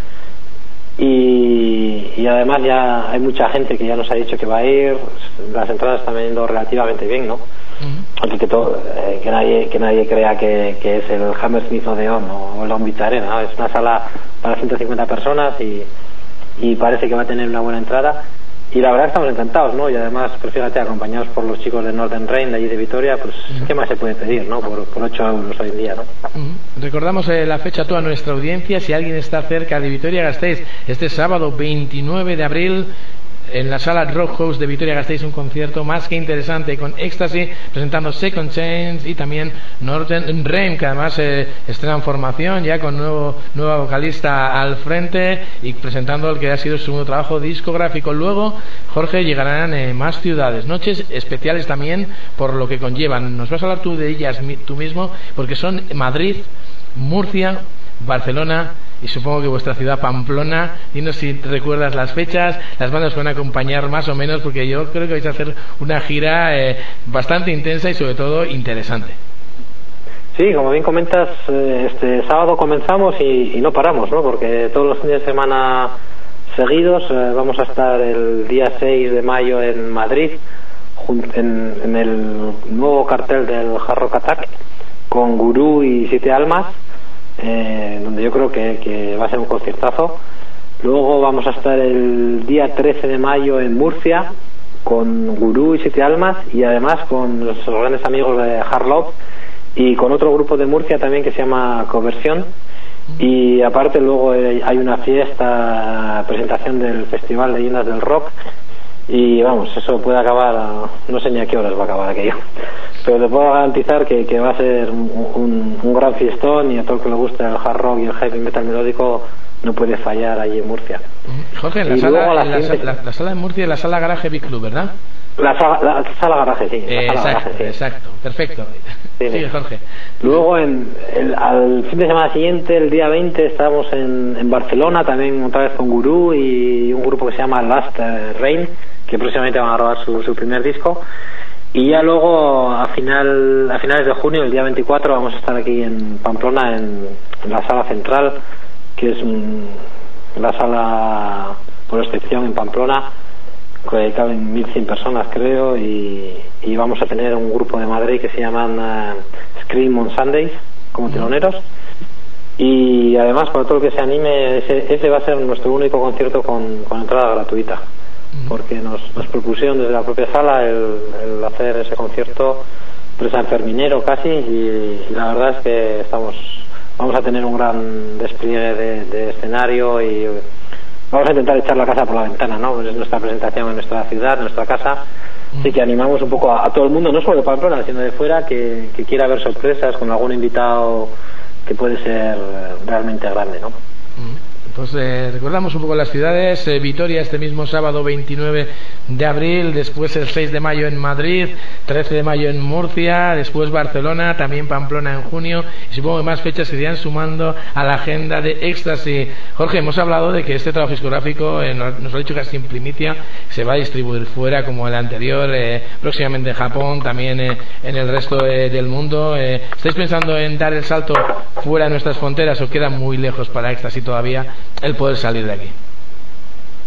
Y además ya hay mucha gente que ya nos ha dicho que va a ir. Las entradas están vendiendo relativamente bien, ¿no? Así que que nadie crea que es el Hammersmith Odeon o el Ombit Arena, ¿no? Es una sala para 150 personas y parece que va a tener una buena entrada, y la verdad estamos encantados, ¿no? Y además, pues fíjate, acompañados por los chicos de Northern Rain de allí de Vitoria, pues ¿qué más se puede pedir, no? Por 8 euros hoy en día, ¿no? Recordamos la fecha a toda nuestra audiencia, si alguien está cerca de Vitoria-Gasteiz, este sábado 29 de abril en la sala Rock House de Vitoria-Gasteiz, un concierto más que interesante con Éxtasis presentando Second Chance y también Northern Rain, que además estrenan formación ya con nueva vocalista al frente y presentando el que ha sido su segundo trabajo discográfico. Luego, Jorge, llegarán más ciudades, noches especiales también por lo que conllevan. Nos vas a hablar tú de ellas tú mismo, porque son Madrid, Murcia, Barcelona y supongo que vuestra ciudad, Pamplona. Dinos si recuerdas las fechas, las bandas que van a acompañar más o menos, porque yo creo que vais a hacer una gira bastante intensa y sobre todo interesante. Sí, como bien comentas, este sábado comenzamos y no paramos, ¿no? Porque todos los fines de semana seguidos vamos a estar el día 6 de mayo en Madrid, en el nuevo cartel del Hard Rock Attack, con Gurú y Siete Almas, donde yo creo que va a ser un conciertazo. Luego vamos a estar el día 13 de mayo en Murcia con Gurú y Siete Almas, y además con nuestros grandes amigos de Hard Love y con otro grupo de Murcia también que se llama Conversión. Y aparte luego hay una fiesta, presentación del Festival Leyendas del Rock, y vamos, eso puede acabar no sé ni a qué horas va a acabar aquello, pero te puedo garantizar que va a ser un gran fiestón, y a todo el que le gusta el hard rock y el heavy metal melódico no puede fallar allí en Murcia. Jorge, la sala de Murcia es la sala Garaje Big Club, ¿verdad? La sala Garaje, sí. Exacto, perfecto. Sí, Jorge. Luego al fin de semana siguiente, el día 20, estábamos en Barcelona, también otra vez con Gurú y un grupo que se llama Last Rain, que próximamente van a grabar su primer disco. Y ya luego a finales de junio, el día 24, vamos a estar aquí en Pamplona, en la sala central, que es la sala por excepción en Pamplona, que caben 1100 personas creo, y vamos a tener un grupo de Madrid que se llaman Scream on Sundays como teloneros. Y además, para todo el que se anime, ese va a ser nuestro único concierto con entrada gratuita, porque nos propusieron desde la propia sala el hacer ese concierto presanferminero casi, y la verdad es que vamos a tener un gran despliegue de escenario, y vamos a intentar echar la casa por la ventana, ¿no? Pues es nuestra presentación en nuestra ciudad, en nuestra casa. Así que animamos un poco a todo el mundo, no solo de Pamplona, sino de fuera, que quiera ver sorpresas con algún invitado que puede ser realmente grande, ¿no? Pues recordamos un poco las ciudades. Vitoria este mismo sábado 29 de abril, después el 6 de mayo en Madrid, 13 de mayo en Murcia, después Barcelona, también Pamplona en junio, y supongo que más fechas se irán sumando a la agenda de Éxtasis. Jorge, hemos hablado de que este trabajo discográfico, nos lo ha dicho casi en primicia, se va a distribuir fuera como el anterior, próximamente en Japón, también en el resto del mundo. ¿Estáis pensando en dar el salto fuera de nuestras fronteras o queda muy lejos para Éxtasis todavía el poder salir de aquí?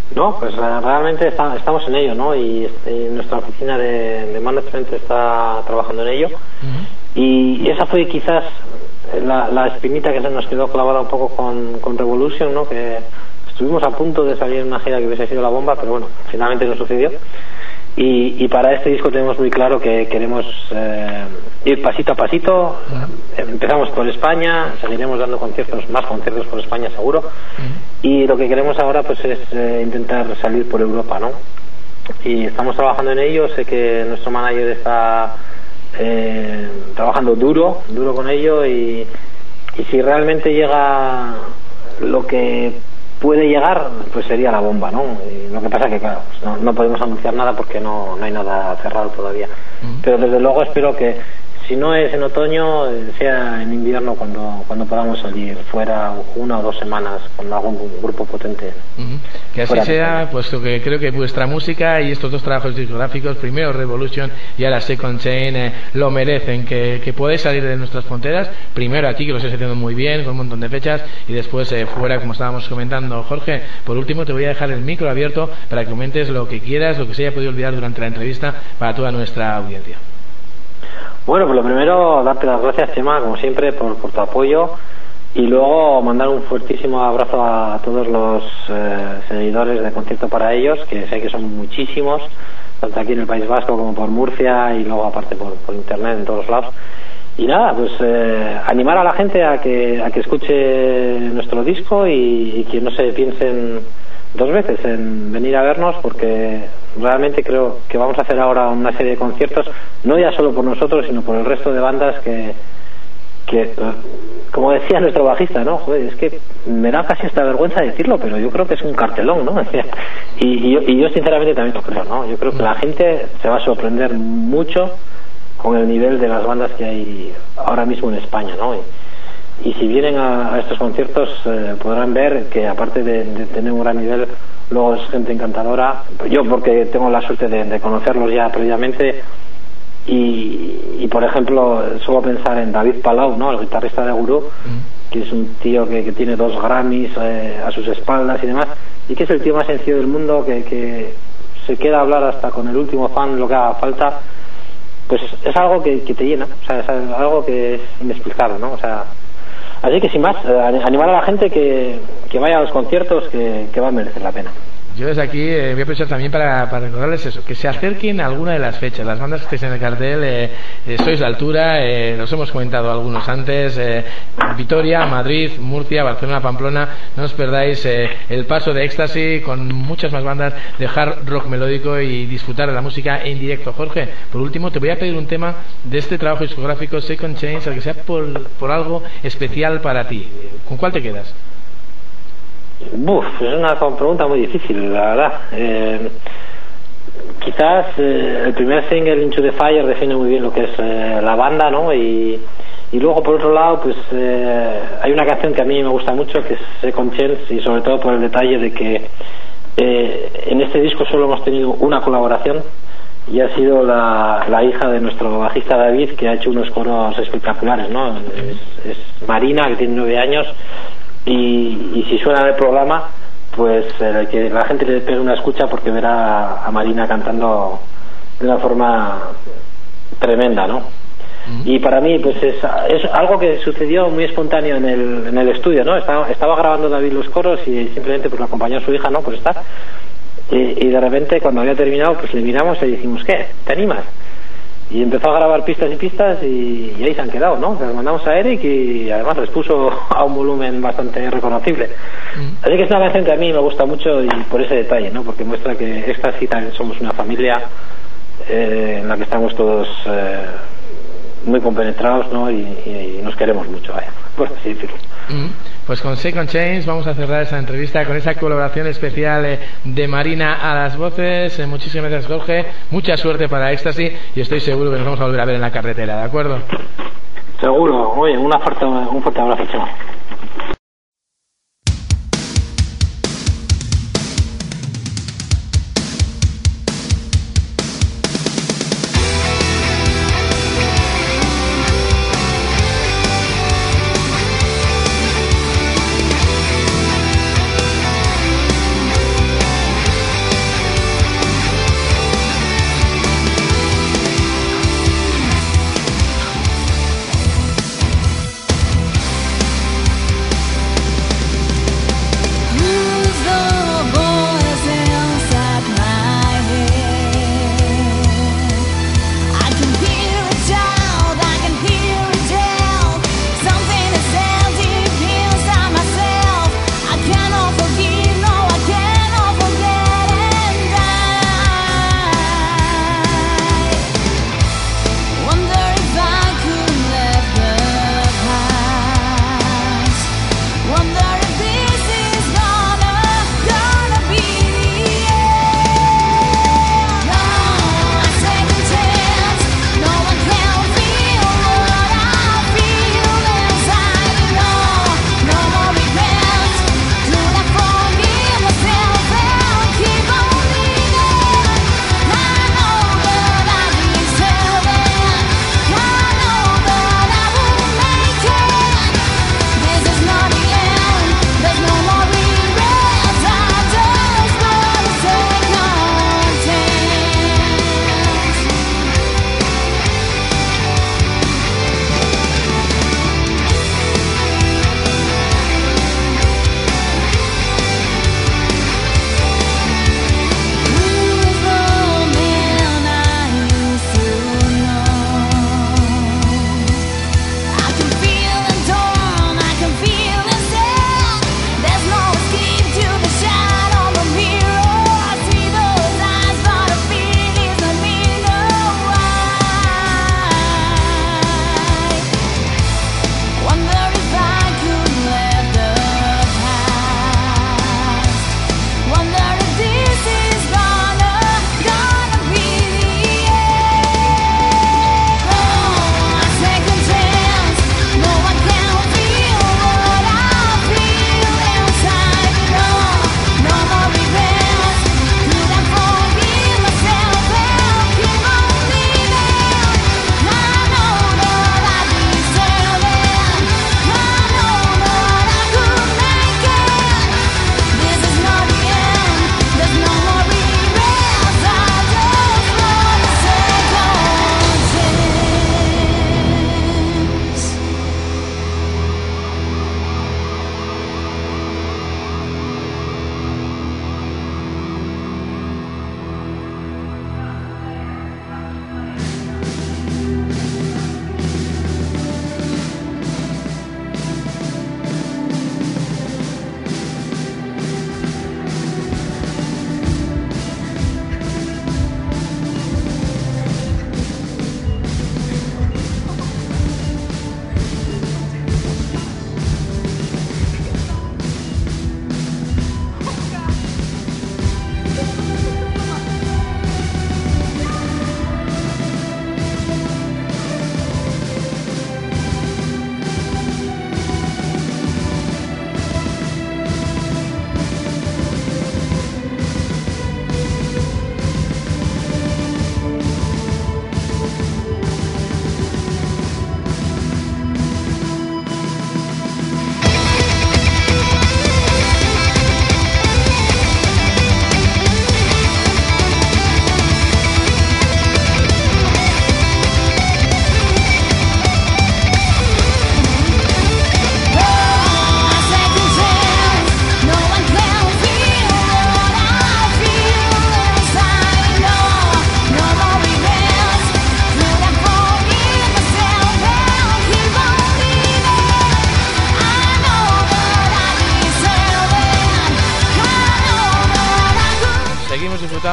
No, pues realmente estamos en ello, ¿no? Y nuestra oficina de management está trabajando en ello. Y esa fue quizás la espinita que se nos quedó clavada un poco con Revolution, ¿no? Que estuvimos a punto de salir en una gira que hubiese sido la bomba, pero bueno, finalmente no sucedió. Y para este disco tenemos muy claro que queremos ir pasito a pasito. Empezamos por España, seguiremos dando más conciertos por España seguro, y lo que queremos ahora pues es intentar salir por Europa, ¿no? Y estamos trabajando en ello. Sé que nuestro manager está trabajando duro con ello, y si realmente llega lo que puede llegar, pues sería la bomba, ¿no? Y lo que pasa que, claro, pues no podemos anunciar nada porque no hay nada cerrado todavía. Pero desde luego espero que, si no es en otoño, sea en invierno cuando podamos salir fuera 1 o 2 semanas con algún grupo potente. Que así sea, puesto que creo que vuestra música y estos 2 trabajos discográficos, primero Revolution y ahora Second Chain, lo merecen, que podáis salir de nuestras fronteras, primero aquí, que lo estáis haciendo muy bien, con un montón de fechas, y después fuera, como estábamos comentando. Jorge, por último te voy a dejar el micro abierto para que comentes lo que quieras, lo que se haya podido olvidar durante la entrevista, para toda nuestra audiencia. Bueno, pues lo primero, darte las gracias, Chema, como siempre, por tu apoyo, y luego mandar un fuertísimo abrazo a todos los seguidores de Concierto para Ellos, que sé que son muchísimos, tanto aquí en el País Vasco como por Murcia, y luego aparte por internet en todos lados. Y nada, pues animar a la gente a que escuche nuestro disco, y que no se piensen 2 veces en venir a vernos, porque realmente creo que vamos a hacer ahora una serie de conciertos, no ya solo por nosotros, sino por el resto de bandas que como decía nuestro bajista, ¿no? Joder, es que me da casi esta vergüenza decirlo, pero yo creo que es un cartelón, ¿no? y yo sinceramente también lo creo, ¿no? Yo creo que la gente se va a sorprender mucho con el nivel de las bandas que hay ahora mismo en España, ¿no? Y si vienen a estos conciertos podrán ver que, aparte de tener un gran nivel, luego es gente encantadora. Yo, porque tengo la suerte de conocerlos ya previamente, y por ejemplo suelo pensar en David Palau, ¿no? El guitarrista de Gurú, que es un tío que tiene 2 Grammys a sus espaldas y demás, y que es el tío más sencillo del mundo, que se queda a hablar hasta con el último fan lo que haga falta. Pues es algo que te llena, o sea, es algo que es inexplicable, ¿no? O sea, así que sin más, animar a la gente que vaya a los conciertos, que va a merecer la pena. Yo desde aquí voy a aprovechar también para recordarles eso, que se acerquen a alguna de las fechas. Las bandas que estéis en el cartel, sois la altura, los hemos comentado algunos antes, Vitoria, Madrid, Murcia, Barcelona, Pamplona. No os perdáis el paso de Éxtasis, con muchas más bandas de hard rock melódico, y disfrutar de la música en directo. Jorge, por último te voy a pedir un tema de este trabajo discográfico Second Chains, al que sea por algo especial para ti. ¿Con cuál te quedas? Es una pregunta muy difícil, la verdad. Quizás el primer single, Into the Fire, define muy bien lo que es la banda, ¿no? Y luego, por otro lado, pues hay una canción que a mí me gusta mucho, que es Second Chance, y sobre todo por el detalle de que en este disco solo hemos tenido una colaboración, y ha sido la hija de nuestro bajista David, que ha hecho unos coros espectaculares, ¿no? Es Marina, que tiene 9 años, y si suena en el programa, pues que la gente le pegue una escucha, porque verá a Marina cantando de una forma tremenda, ¿no? Y para mí pues es algo que sucedió muy espontáneo en el estudio, ¿no? Estaba grabando David los coros, y simplemente pues lo acompañó su hija, ¿no? Por estar, y de repente, cuando había terminado, pues le miramos y dijimos: ¿qué? ¿Te animas? Y empezó a grabar pistas y pistas, y ahí se han quedado, ¿no? Se las mandamos a Eric, y además les puso a un volumen bastante reconocible. Así que es una canción que a mí me gusta mucho, y por ese detalle, ¿no? Porque muestra que Éxtasis también somos una familia en la que estamos todos muy compenetrados, ¿no? Y nos queremos mucho, vaya, por así decirlo. Pues con Second Chains vamos a cerrar esta entrevista con esa colaboración especial de Marina a las voces. Muchísimas gracias, Jorge. Mucha suerte para Éxtasis, y estoy seguro que nos vamos a volver a ver en la carretera, ¿de acuerdo? Seguro. Oye, un fuerte abrazo, Chema.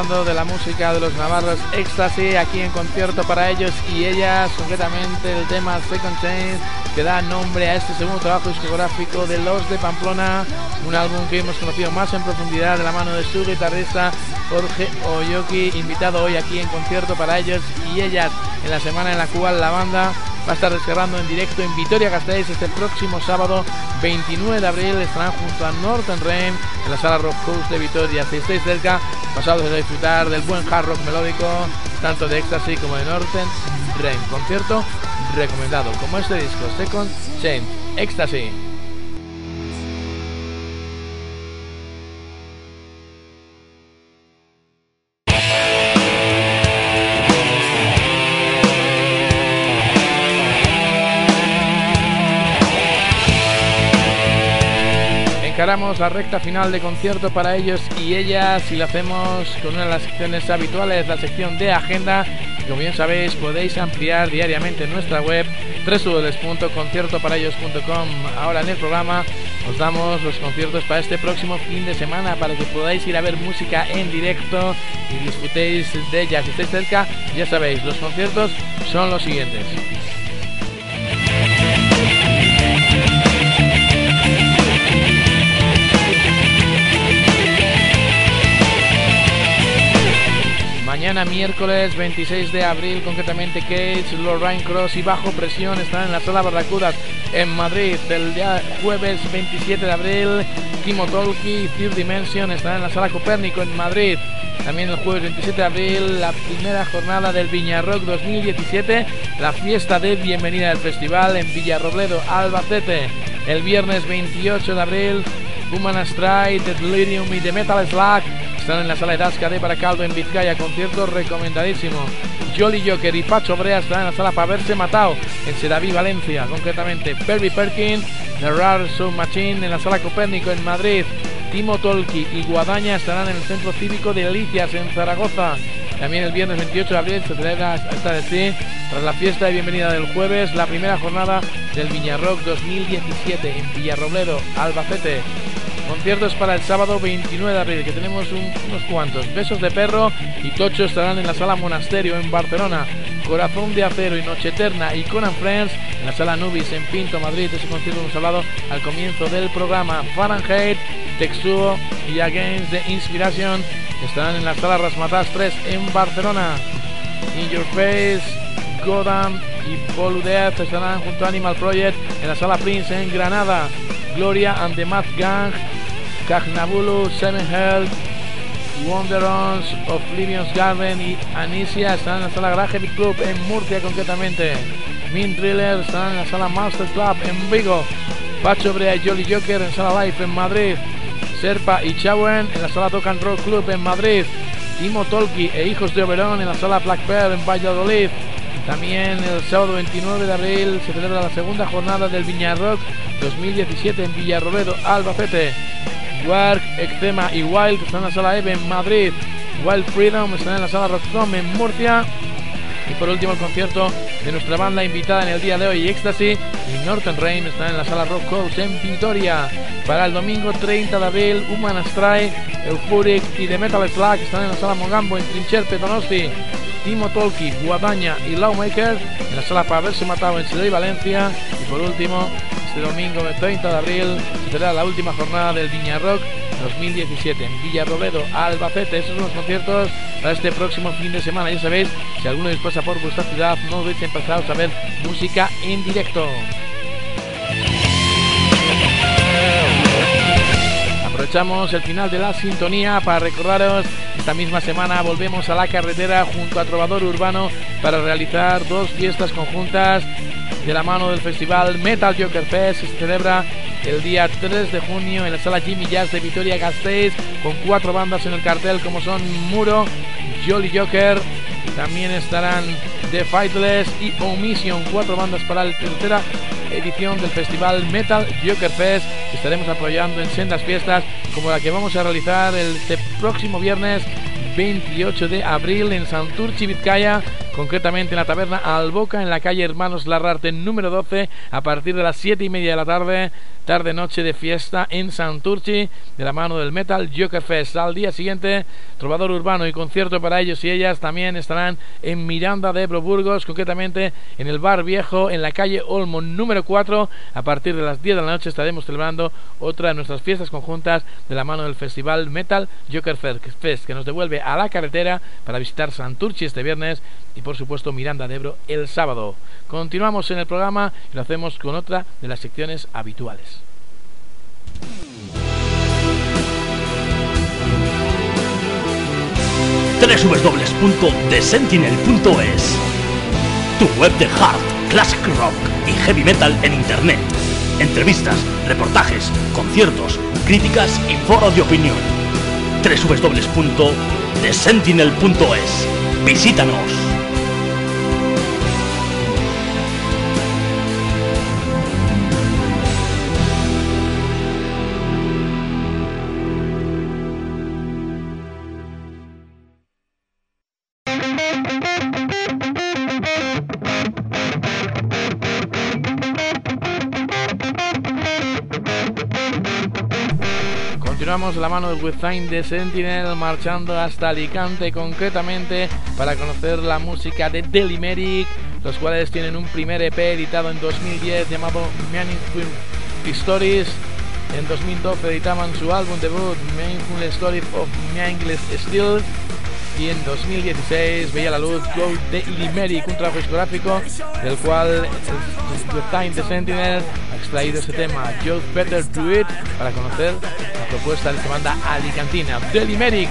disfrutando de la música de los navarros Éxtasis aquí en concierto para ellos y ellas, concretamente el tema Second Chance, que da nombre a este segundo trabajo discográfico de Los de Pamplona, un álbum que hemos conocido más en profundidad de la mano de su guitarrista Jorge Oyoki, invitado hoy aquí en concierto para ellos y ellas, en la semana en la cual la banda va a estar descargando en directo en Vitoria-Gasteiz este próximo sábado 29 de abril. Estarán junto a Northern Rain en la sala Rock House de Vitoria. Si estáis cerca, pasados a disfrutar del buen hard rock melódico, tanto de Ecstasy como de Northern Rain. Concierto recomendado, como este disco, Second Chance, Ecstasy. Encaramos la recta final de concierto para ellos y ellas y lo hacemos con una de las secciones habituales, la sección de agenda, que como bien sabéis podéis ampliar diariamente en nuestra web www.conciertoparaellos.com. Ahora en el programa os damos los conciertos para este próximo fin de semana para que podáis ir a ver música en directo y disfrutéis de ella. Si estáis cerca, ya sabéis, los conciertos son los siguientes. Mañana miércoles 26 de abril, concretamente Cage, Lorraine Cross y Bajo Presión estarán en la Sala Barracudas en Madrid. El día jueves 27 de abril, Timo Tolki y Third Dimension estarán en la Sala Copérnico en Madrid. También el jueves 27 de abril, la primera jornada del Viña Rock 2017, la fiesta de bienvenida del festival en Villarrobledo, Albacete. El viernes 28 de abril, Human Astray, The Delirium y The Metal Slug están en la sala Edasca de Baracaldo en Vizcaya, concierto recomendadísimo. Jolly Joker y Pacho Brea estarán en la sala Para Verse Matao en Sedaví, Valencia, concretamente. Perry Perkin, The Rare Soul Machine en la sala Copérnico en Madrid. Timo Tolki y Guadaña estarán en el Centro Cívico de Delicias en Zaragoza. También el viernes 28 de abril se celebra hasta de sí, tras la fiesta de bienvenida del jueves, la primera jornada del Viña Rock 2017 en Villarrobledo, Albacete. Conciertos para el sábado 29 de abril, que tenemos unos cuantos. Besos de Perro y Tocho estarán en la Sala Monasterio en Barcelona. Corazón de Acero y Noche Eterna y Conan Friends en la Sala Nubis en Pinto, Madrid. De ese concierto hemos hablado al comienzo del programa. Fahrenheit, Texuo y Against the Inspiration estarán en la Sala Rasmatas 3 en Barcelona. In Your Face, Godam y Paul Death estarán junto a Animal Project en la Sala Prince en Granada. Gloria and the Mad Gang, Cagnabulu, Seven Hell, Wanderons of Livion's Garden y Anisia están en la sala Garage Beat Club en Murcia, concretamente. Mean Thriller están en la sala Master Club en Vigo. Pacho Brea y Jolly Joker en sala Live en Madrid. Serpa y Chauen en la sala Rock and Roll Club en Madrid. Timo Tolki e Hijos de Oberón en la sala Black Pearl en Valladolid. También el sábado 29 de abril se celebra la segunda jornada del Viña Rock 2017 en Villarrobledo, Albacete. Work, Eczema y Wild están en la sala EVE en Madrid. Wild Freedom están en la sala Rockdome en Murcia. Y por último el concierto de nuestra banda invitada en el día de hoy, Ecstasy y Northern Rain están en la sala Rock House en Vitoria. Para el domingo 30 de abril, Human Astray, Euphoric y The Metal Slug están en la sala Mogambo en Trincherpe, Donosti. Timo Tolki, Guadaña y Lawmaker en la sala Para Verse Matado en Ciudad y Valencia. Y por último, este domingo 30 de abril será la última jornada del Viña Rock 2017 en Villarrobledo, Albacete. Esos son los conciertos para este próximo fin de semana. Ya sabéis, si alguno pasa por vuestra ciudad, no dudéis en pasaros a ver música en directo. Aprovechamos el final de la sintonía para recordaros esta misma semana volvemos a la carretera junto a Trovador Urbano para realizar dos fiestas conjuntas de la mano del festival Metal Joker Fest. Se celebra el día 3 de junio en la sala Jimmy Jazz de Vitoria-Gasteiz con 4 bandas en el cartel como son Muro, Jolly Joker, también estarán The Fightless y Omission, 4 bandas para la tercera edición del festival Metal Joker Fest que estaremos apoyando en sendas fiestas como la que vamos a realizar el próximo viernes 28 de abril en Santurtzi, Vizcaya, concretamente en la taberna Alboca, en la calle Hermanos Larrarte número 12, a partir de las 7:30 de la tarde, tarde-noche de fiesta en Santurchi, de la mano del Metal Joker Fest. Al día siguiente, trovador urbano y concierto para ellos y ellas también estarán en Miranda de Ebro, Burgos, concretamente en el Bar Viejo, en la calle Olmo número 4, a partir de las 10 de la noche estaremos celebrando otra de nuestras fiestas conjuntas de la mano del festival Metal Joker Fest, que nos devuelve a la carretera para visitar Santurchi este viernes y por supuesto Miranda de Ebro el sábado. Continuamos en el programa y lo hacemos con otra de las secciones habituales. www.thesentinel.es, tu web de hard, classic rock y heavy metal en internet. Entrevistas, reportajes, conciertos, críticas y foros de opinión. www.thesentinel.es. Visítanos. Continuamos la mano del Within de Sentinel, marchando hasta Alicante, concretamente para conocer la música de Delimeric, los cuales tienen un primer EP editado en 2010 llamado Meaningful Stories. En 2012 editaban su álbum debut Meaningful Stories of Meaningless Steel, y en 2016 veía la luz Go Delimeric, un trabajo discográfico del cual Within de Sentinel ha extraído ese tema Just Better Do It para conocer la propuesta de esta banda alicantina Delimeric.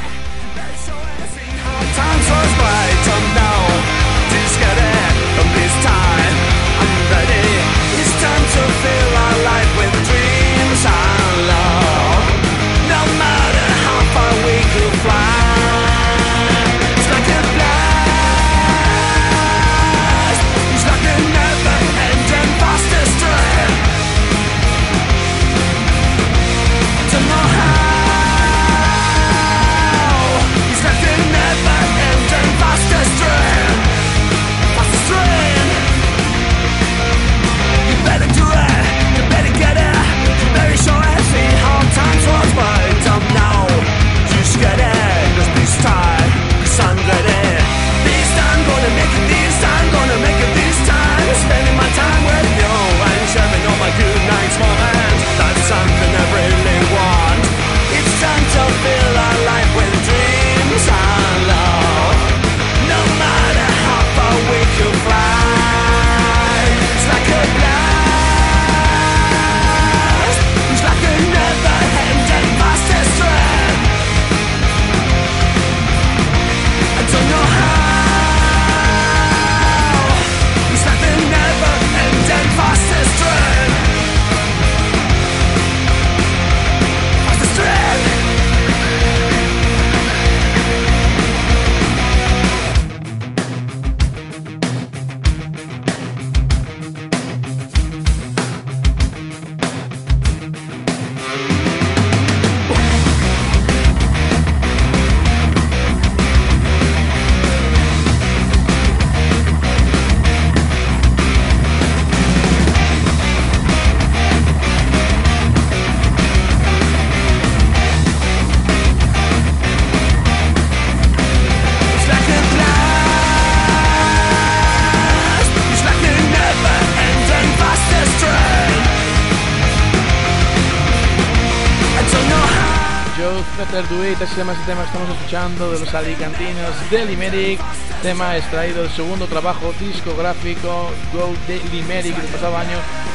Ese tema que estamos escuchando de los alicantinos Delimeric, tema extraído del segundo trabajo discográfico Go Delimeric del pasado año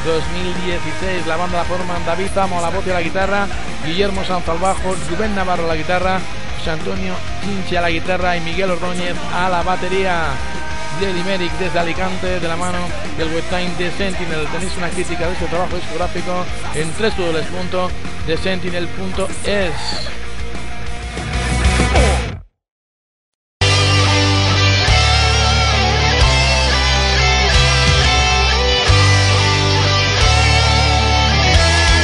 2016. La banda la forman David Zamo a la voz y a la guitarra, Guillermo Sanz al bajo, Rubén Navarro a la guitarra, José Antonio Chinche a la guitarra y Miguel Ordóñez a la batería. Delimeric desde Alicante, de la mano del Within de Sentinel. Tenéis una crítica de este trabajo discográfico en www.thesentinel.es.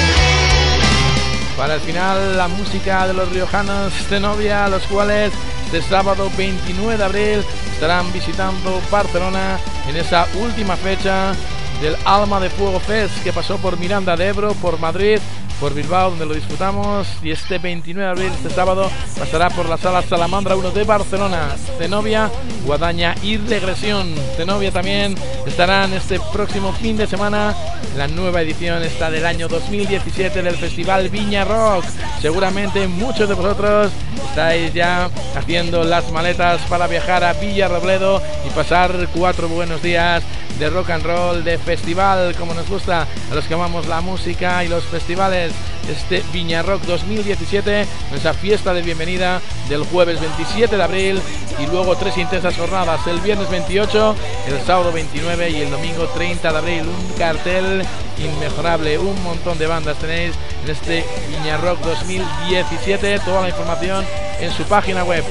Para el final, la música de los riojanos de Novia, los cuales Este sábado 29 de abril estarán visitando Barcelona en esa última fecha del Alma de Fuego Fest, que pasó por Miranda de Ebro, por Madrid, por Bilbao, donde lo disfrutamos, y este 29 de abril, este sábado, pasará por la Sala Salamandra 1 de Barcelona. Zenobia, Guadaña y Regresión. Zenobia también estarán este próximo fin de semana en la nueva edición esta del año 2017 del Festival Viña Rock. Seguramente muchos de vosotros estáis ya haciendo las maletas para viajar a Villarrobledo y pasar 4 buenos días de rock and roll, de festival, como nos gusta a los que amamos la música y los festivales. Este Viña Rock 2017, nuestra fiesta de bienvenida del jueves 27 de abril y luego 3 intensas jornadas, el viernes 28, el sábado 29 y el domingo 30 de abril. Un cartel inmejorable, un montón de bandas tenéis en este Viña Rock 2017. Toda la información en su página web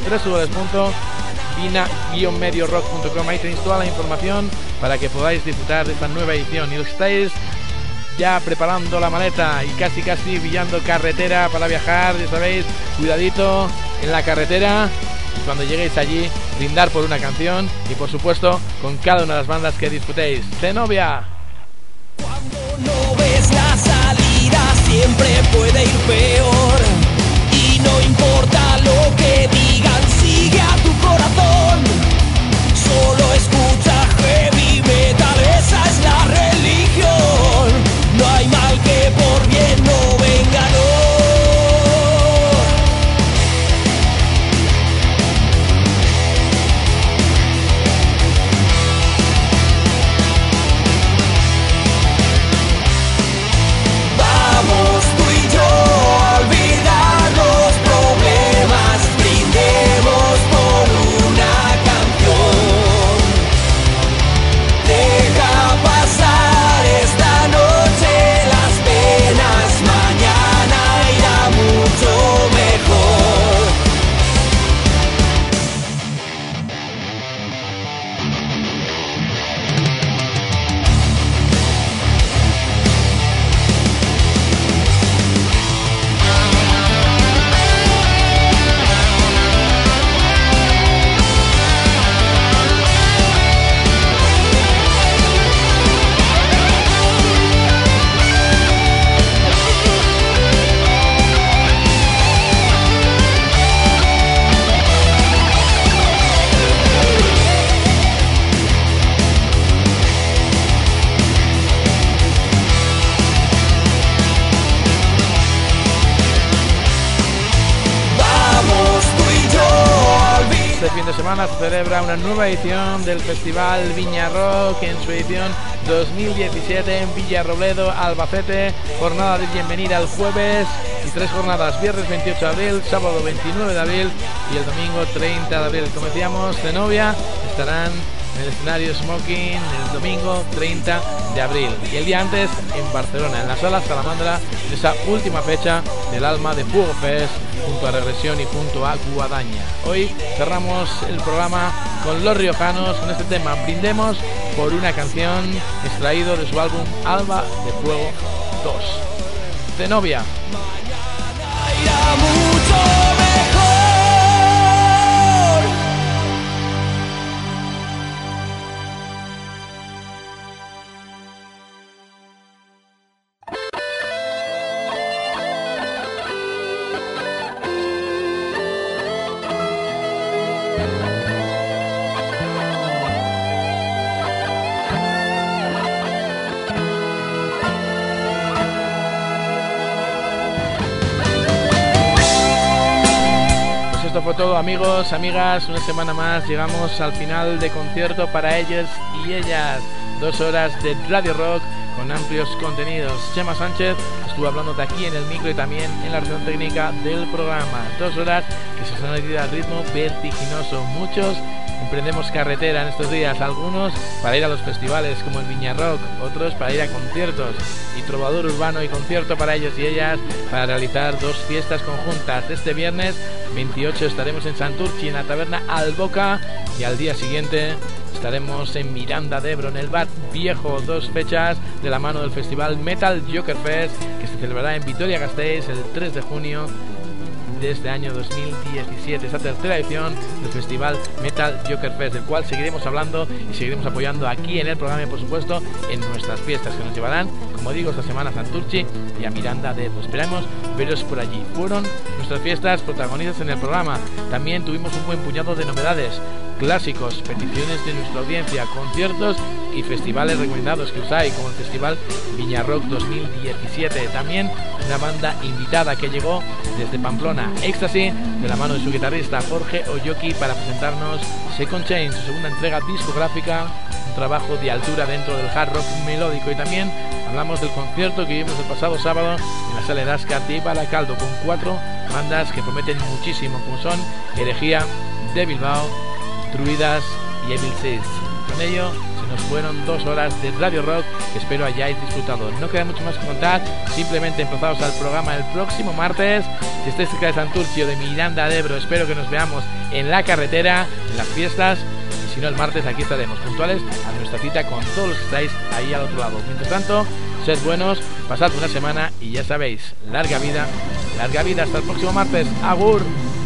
vina-mediorock.com. Ahí tenéis toda la información para que podáis disfrutar de esta nueva edición. Y os estáis ya preparando la maleta y casi pillando carretera para viajar, ya sabéis, cuidadito en la carretera, y cuando lleguéis allí, brindar por una canción y por supuesto con cada una de las bandas que disfrutéis. Zenobia. Cuando no ves la salida siempre puede ir peor, y no importa lo que digan, sigue a tu corazón. Solo escucha heavy metal, esa es la religión. No hay mal que por bien no venga, no. Vamos tú y yo a olvidar los problemas, brindemos por una canción. Deja pasar esta noche las penas, mañana irá mucho mejor. Este fin de semana se celebra una nueva edición del Festival Viña Rock en su edición 2017 en Villarrobledo, Albacete. Jornada de bienvenida el jueves y 3 jornadas, viernes 28 de abril, sábado 29 de abril y el domingo 30 de abril. Como decíamos, Zenobia estarán en el escenario Smoking el domingo 30 de abril y el día antes en Barcelona, en la Sala Salamandra, en esa última fecha del Alma de Fuego Fest, junto a Regresión y junto a Guadaña. Hoy cerramos el programa con Los Riojanos, con este tema Brindemos por una canción, extraído de su álbum Alma de Fuego 2. Zenobia. Mañana irá mucho mejor. Esto fue todo, amigos, amigas, una semana más llegamos al final de concierto para ellos y ellas. 2 horas de Radio Rock con amplios contenidos. Chema Sánchez estuvo hablándote aquí en el micro y también en la versión técnica del programa. 2 horas que se han ido al ritmo vertiginoso. Muchos emprendemos carretera en estos días, algunos para ir a los festivales como el Viña Rock, otros para ir a conciertos, y Trovador Urbano y concierto para ellos y ellas para realizar 2 fiestas conjuntas. Este viernes 28 estaremos en Santurchi, en la taberna Alboca, y al día siguiente estaremos en Miranda de Ebro, en el Bar Viejo. 2 fechas de la mano del festival Metal Joker Fest, que se celebrará en Vitoria-Gasteiz el 3 de junio de este año 2017, esta tercera edición del Festival Metal Joker Fest, del cual seguiremos hablando y seguiremos apoyando aquí en el programa y por supuesto en nuestras fiestas que nos llevarán, como digo, esta semana a Santurchi y a Miranda de Ebro. Esperamos veros por allí. Fueron nuestras fiestas protagonistas en el programa. También tuvimos un buen puñado de novedades, clásicos, peticiones de nuestra audiencia, conciertos y festivales recomendados que os hay, como el Festival Viña Rock 2017. También una banda invitada que llegó desde Pamplona, Ecstasy, de la mano de su guitarrista Jorge Oyoki, para presentarnos Second Chain, su segunda entrega discográfica, un trabajo de altura dentro del hard rock melódico. Y también hablamos del concierto que vimos el pasado sábado en la Sala Erasca de Baracaldo, con 4 bandas que prometen muchísimo, como son Herejía de Bilbao, Druidas y Evil Seas. Con ello se nos fueron 2 horas de Radio Rock que espero hayáis disfrutado. No queda mucho más que contar, simplemente empezaos al programa el próximo martes. Si estáis cerca de Santurchi o de Miranda de Ebro, espero que nos veamos en la carretera, en las fiestas, y si no el martes aquí estaremos puntuales a nuestra cita con todos los que estáis ahí al otro lado. Mientras tanto, sed buenos, pasad una semana y ya sabéis, larga vida, hasta el próximo martes. Agur.